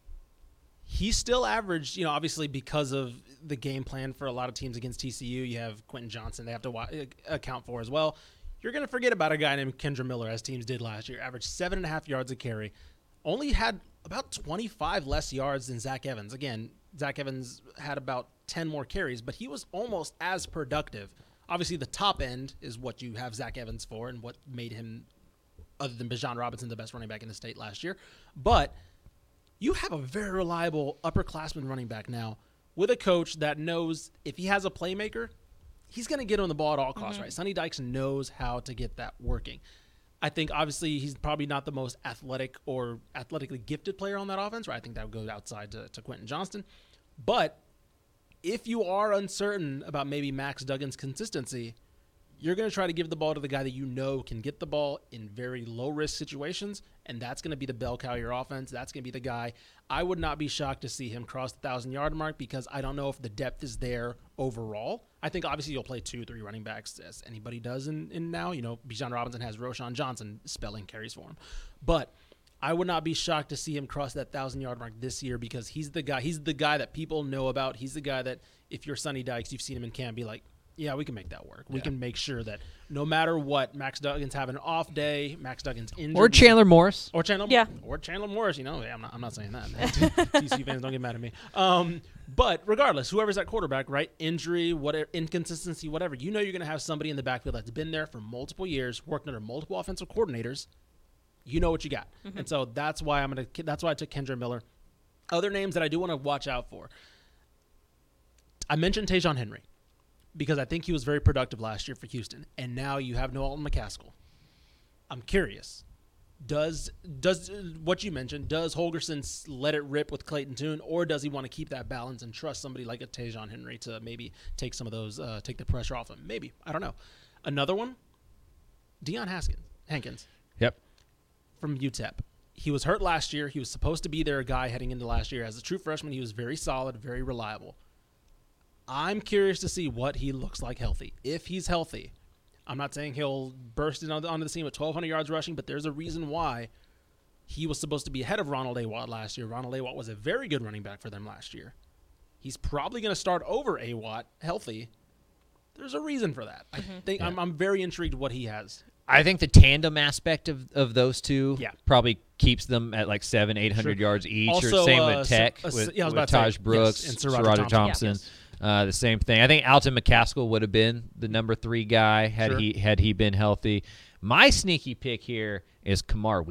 He still averaged, obviously because of the game plan for a lot of teams against TCU, you have Quentin Johnson they have to account for as well. You're going to forget about a guy named Kendre Miller, as teams did last year. Averaged 7.5 yards a carry. Only had about 25 less yards than Zach Evans. Again, Zach Evans had about 10 more carries, but he was almost as productive. Obviously, the top end is what you have Zach Evans for and what made him, other than Bijan Robinson, the best running back in the state last year. But you have a very reliable upperclassman running back now with a coach that knows if he has a playmaker, he's going to get on the ball at all costs, right? Sonny Dykes knows how to get that working. I think, obviously, he's probably not the most athletic or athletically gifted player on that offense, right? I think that would go outside to Quentin Johnston. But if you are uncertain about maybe Max Duggan's consistency, you're going to try to give the ball to the guy that you know can get the ball in very low-risk situations, and that's going to be the bell cow of your offense. That's going to be the guy. I would not be shocked to see him cross the 1,000-yard mark because I don't know if the depth is there overall. I think, obviously, you'll play 2-3 running backs, as anybody does in now. Bijan Robinson has Roshan Johnson spelling carries for him. But I would not be shocked to see him cross that 1,000-yard mark this year because he's the guy. He's the guy that people know about. He's the guy that, if you're Sonny Dykes, you've seen him in camp, be like, yeah, we can make that work. We can make sure that no matter what, Max Duggan's having an off day, Max Duggan's injured. Or Chandler Morris. Or Chandler Morris, I'm not saying that. TCU fans don't get mad at me. But regardless, whoever's at quarterback, right, injury, whatever, inconsistency, whatever, you're going to have somebody in the backfield that's been there for multiple years, worked under multiple offensive coordinators. You know what you got. And so that's why I took Kendre Miller. Other names that I do want to watch out for. I mentioned Tajon Henry, because I think he was very productive last year for Houston, and now you have Nolan McCaskill. I'm curious. Does what you mentioned, does Holgorsen let it rip with Clayton Tune, or does he want to keep that balance and trust somebody like a Tajon Henry to maybe take some of those, take the pressure off him? Maybe. I don't know. Another one, Deion Hankins. Yep. From UTEP. He was hurt last year. He was supposed to be their guy heading into last year. As a true freshman, he was very solid, very reliable. I'm curious to see what he looks like healthy. If he's healthy, I'm not saying he'll burst onto the scene with 1,200 yards rushing, but there's a reason why he was supposed to be ahead of Ronald Awatt last year. Ronald Awatt was a very good running back for them last year. He's probably going to start over Awatt healthy. There's a reason for that. I think I'm very intrigued what he has. I think the tandem aspect of those two probably keeps them at like 700-800 yards each. Also, or same with Tech with Taj Brooks and Saraja Thompson. The same thing. I think Alton McCaskill would have been the number 3 guy had he been healthy. My sneaky pick here is Kamar Wheaton.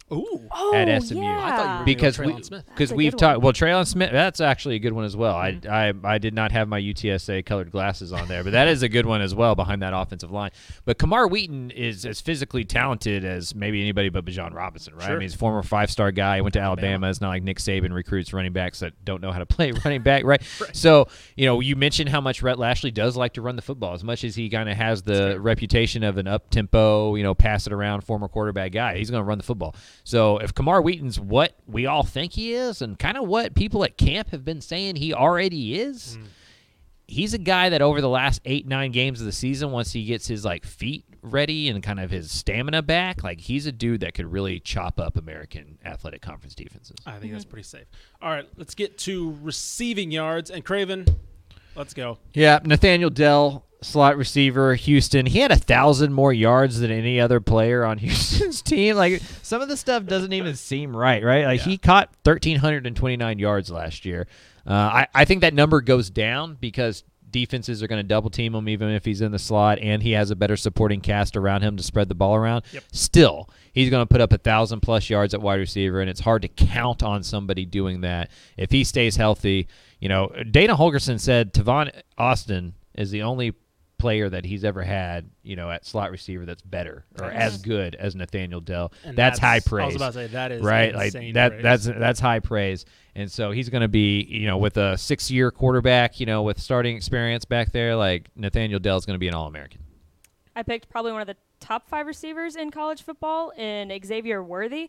Ooh. at SMU. Yeah. I thought you were Because Traylon Smith. That's a we've good talked. one. Well, Traylon Smith, that's actually a good one as well. I did not have my UTSA colored glasses on there, but that is a good one as well behind that offensive line. But Kamar Wheaton is as physically talented as maybe anybody but Bijan Robinson, right? Sure. I mean, he's a former 5-star guy. He went to Alabama. It's not like Nick Saban recruits running backs that don't know how to play running back, right? So, you mentioned how much Rhett Lashley does like to run the football. As much as he kind of has the reputation of an up-tempo, pass it around former quarterback guy, he's going to run the football. So if Kamar Wheaton's what we all think he is and kind of what people at camp have been saying he already is, he's a guy that over the last 8-9 games of the season, once he gets his feet ready and kind of his stamina back, he's a dude that could really chop up American Athletic Conference defenses. I think that's pretty safe. All right, let's get to receiving yards. And Craven, let's go. Yeah, Nathaniel Dell, slot receiver, Houston. He had 1,000 more yards than any other player on Houston's team. Some of the stuff doesn't even seem right? He caught 1,329 yards last year. I think that number goes down because defenses are going to double team him even if he's in the slot, and he has a better supporting cast around him to spread the ball around. Yep. Still, he's going to put up 1,000+ yards at wide receiver, and it's hard to count on somebody doing that if he stays healthy. Dana Holgorsen said Tavon Austin is the only player that he's ever had, at slot receiver that's better or as good as Nathaniel Dell. And that's high praise. I was about to say that is right. insane That's praise. that's high praise. And so he's going to be, with a 6-year quarterback, with starting experience back there, Nathaniel Dell is going to be an All-American. I picked probably one of the top 5 receivers in college football in Xavier Worthy.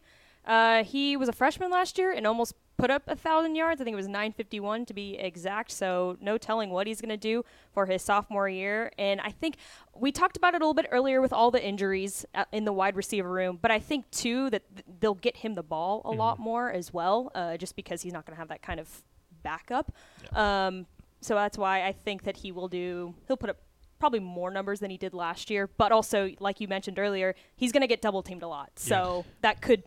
He was a freshman last year and almost put up 1,000 yards. I think it was 951 to be exact. So no telling what he's going to do for his sophomore year. And I think we talked about it a little bit earlier with all the injuries in the wide receiver room. But I think, too, that they'll get him the ball a lot more as well, just because he's not going to have that kind of backup. Yeah. So that's why I think that he'll put up probably more numbers than he did last year. But also, like you mentioned earlier, he's going to get double teamed a lot. So that could,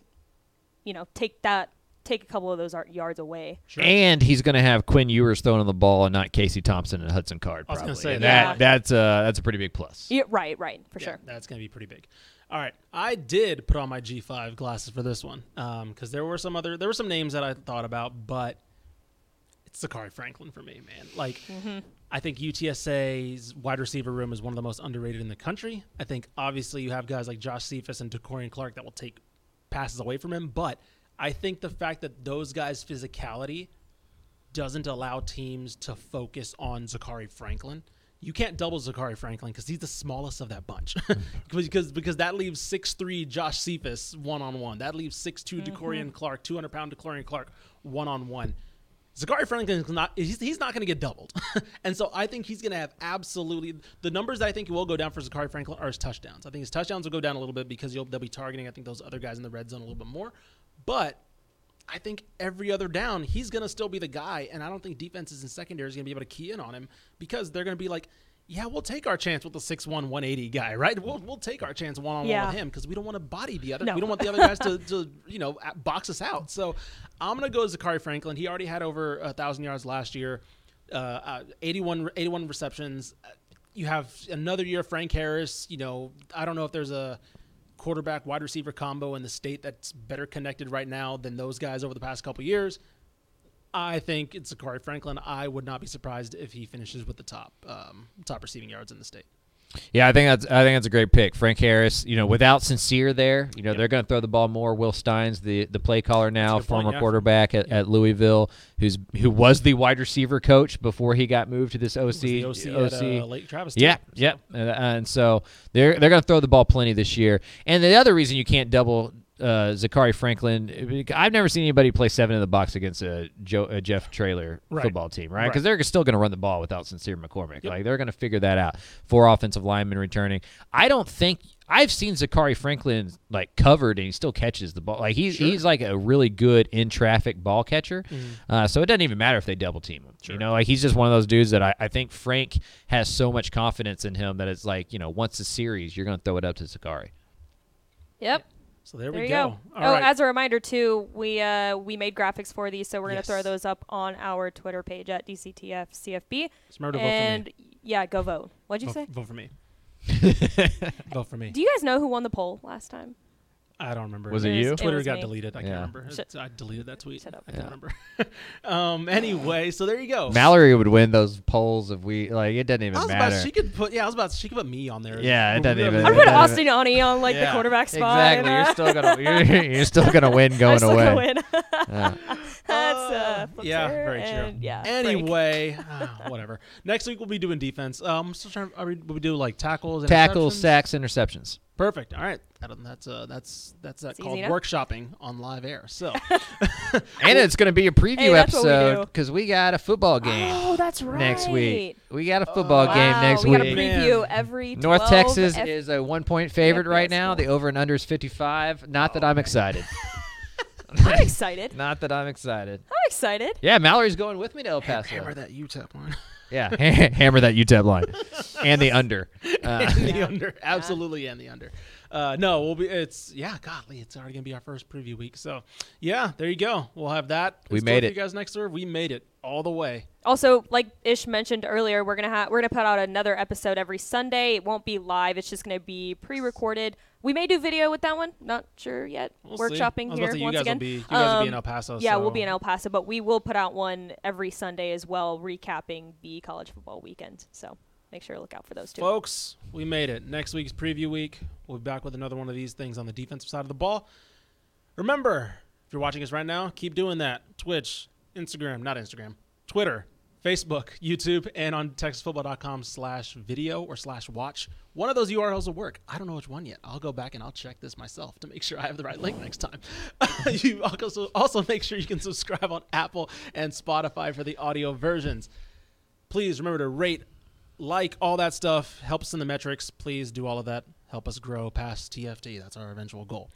take a couple of those yards away. Sure. And he's going to have Quinn Ewers throwing on the ball and not Casey Thompson and Hudson Card. Probably. I was going to say that's a pretty big plus. Yeah, right, for sure. That's going to be pretty big. All right, I did put on my G5 glasses for this one because there were some names that I thought about, but it's Zachary Franklin for me, man. I think UTSA's wide receiver room is one of the most underrated in the country. I think obviously you have guys like Josh Cephas and DeCorian Clark that will take passes away from him, but I think the fact that those guys' physicality doesn't allow teams to focus on Zachary Franklin. You can't double Zachary Franklin because he's the smallest of that bunch. because that leaves 6'3" Josh Cephas one-on-one. That leaves 6'2" DeCorian Clark, 200-pound DeCorian Clark one-on-one. Zachary Franklin he's not going to get doubled. And so I think he's going to have absolutely – the numbers that I think will go down for Zachary Franklin are his touchdowns. I think his touchdowns will go down a little bit because they'll be targeting, I think, those other guys in the red zone a little bit more. But I think every other down, he's going to still be the guy, and I don't think defenses and secondary is going to be able to key in on him because they're going to be like, yeah, we'll take our chance with the 6'1", 180 guy, right? We'll take our chance one-on-one with him because we don't want to body the other. No. We don't want the other guys to box us out. So I'm going to go Zachary Franklin. He already had over 1,000 yards last year, 81 receptions. You have another year, Frank Harris. I don't know if there's a quarterback wide receiver combo in the state that's better connected right now than those guys over the past couple years. I think it's Zachary Franklin. I would not be surprised if he finishes with the top receiving yards in the state. Yeah, I think that's a great pick. Frank Harris, without Sincere there, they're going to throw the ball more. Will Steins, the play caller now, former quarterback at Louisville, who was the wide receiver coach before he got moved to this OC. At Lake Travis. Yeah. And so they're going to throw the ball plenty this year. And the other reason you can't double Zachary Franklin, I've never seen anybody play 7 in the box against a Jeff Traylor football team, right? Because they're still going to run the ball without Sincere McCormick. Yep. They're going to figure that out. 4 offensive linemen returning. I don't think I've seen Zachary Franklin covered and he still catches the ball. He's like a really good in traffic ball catcher. So it doesn't even matter if they double team him. Sure. He's just one of those dudes that I think Frank has so much confidence in him that it's once a series you're going to throw it up to Zachary. Yep. So there we go. All right. As a reminder, too, we made graphics for these, so we're going to throw those up on our Twitter page at DCTFCFB. Just remember to vote for me. Yeah, go vote. What'd you say? Vote for me. Vote for me. Do you guys know who won the poll last time? I don't remember. Was it you? Twitter was got me. deleted. I can't Yeah. remember. I deleted that tweet. Shut up. I can't remember. Anyway, so there you go. Mallory would win those polls if we it doesn't even I was matter. about. She could put. Yeah, I was about. She could put me on there. Yeah, it doesn't even- I'd it put doesn't- Austin Ani on like the Yeah. quarterback spot. Exactly. You're still gonna you're still gonna win I'm going still away. gonna win. Yeah. That's Yeah, Flipster, very true. and, yeah. break. Anyway, whatever. Next week we'll be doing defense. I'm still trying. Will we do like tackles? Tackles, interceptions? sacks, interceptions. Perfect. All right. That's that It's called easy enough. workshopping on live air. So And it's going to be a preview Hey, that's what we episode do. because we got a football game Oh, that's right. next week. We got a football Wow, game next we week. got to preview every North 12 Texas is a 1-point favorite right FBS now. school. The over and under is 55. Not that I'm excited. I'm excited. Not that I'm excited. I'm excited. Yeah, Mallory's going with me to El Paso. hammer that UTEP line. Yeah, hammer that UTEP line and the under. And the under, absolutely, and the under. No, we'll be. It's golly, it's already gonna be our first preview week. So, yeah, there you go. We'll have that. We in store made for it. You guys next serve. We made it all the way. Also, like Ish mentioned earlier, we're gonna put out another episode every Sunday. It won't be live. It's just gonna be pre-recorded. We may do video with that one. Not sure yet. We'll see. Workshopping I was about here to say, once you guys again. will be in El Paso. Yeah, so. we'll be in El Paso, but we will put out one every Sunday as well, recapping the college football weekend. So make sure to look out for those two. Folks, we made it. Next week's preview week. We'll be back with another one of these things on the defensive side of the ball. Remember, if you're watching us right now, keep doing that. Twitch, Twitter, Facebook, YouTube, and on TexasFootball.com/video or /watch. One of those URLs will work. I don't know which one yet. I'll go back and I'll check this myself to make sure I have the right link next time. You also make sure you can subscribe on Apple and Spotify for the audio versions. Please remember to rate, like, all that stuff. Help us in the metrics. Please do all of that. Help us grow past TFT. That's our eventual goal.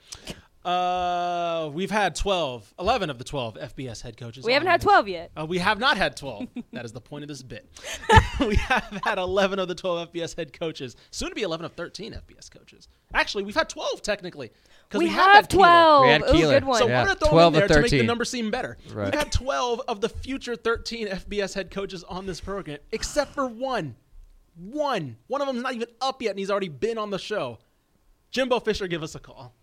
We've had 11 of the 12 FBS head coaches. We haven't on had this. 12 yet. We have not had 12. That is the point of this bit. We have had 11 of the 12 FBS head coaches. Soon to be 11 of 13 FBS coaches. Actually, we've had 12 technically. We have have had Keeler. 12. We had Ooh, Keeler. good one. So Yeah, we're going to throw 12 them in of there to make the 13. number seem better. Right. We've had 12 of the future 13 FBS head coaches on this program, except for one. One of them is not even up yet, and he's already been on the show. Jimbo Fisher, give us a call.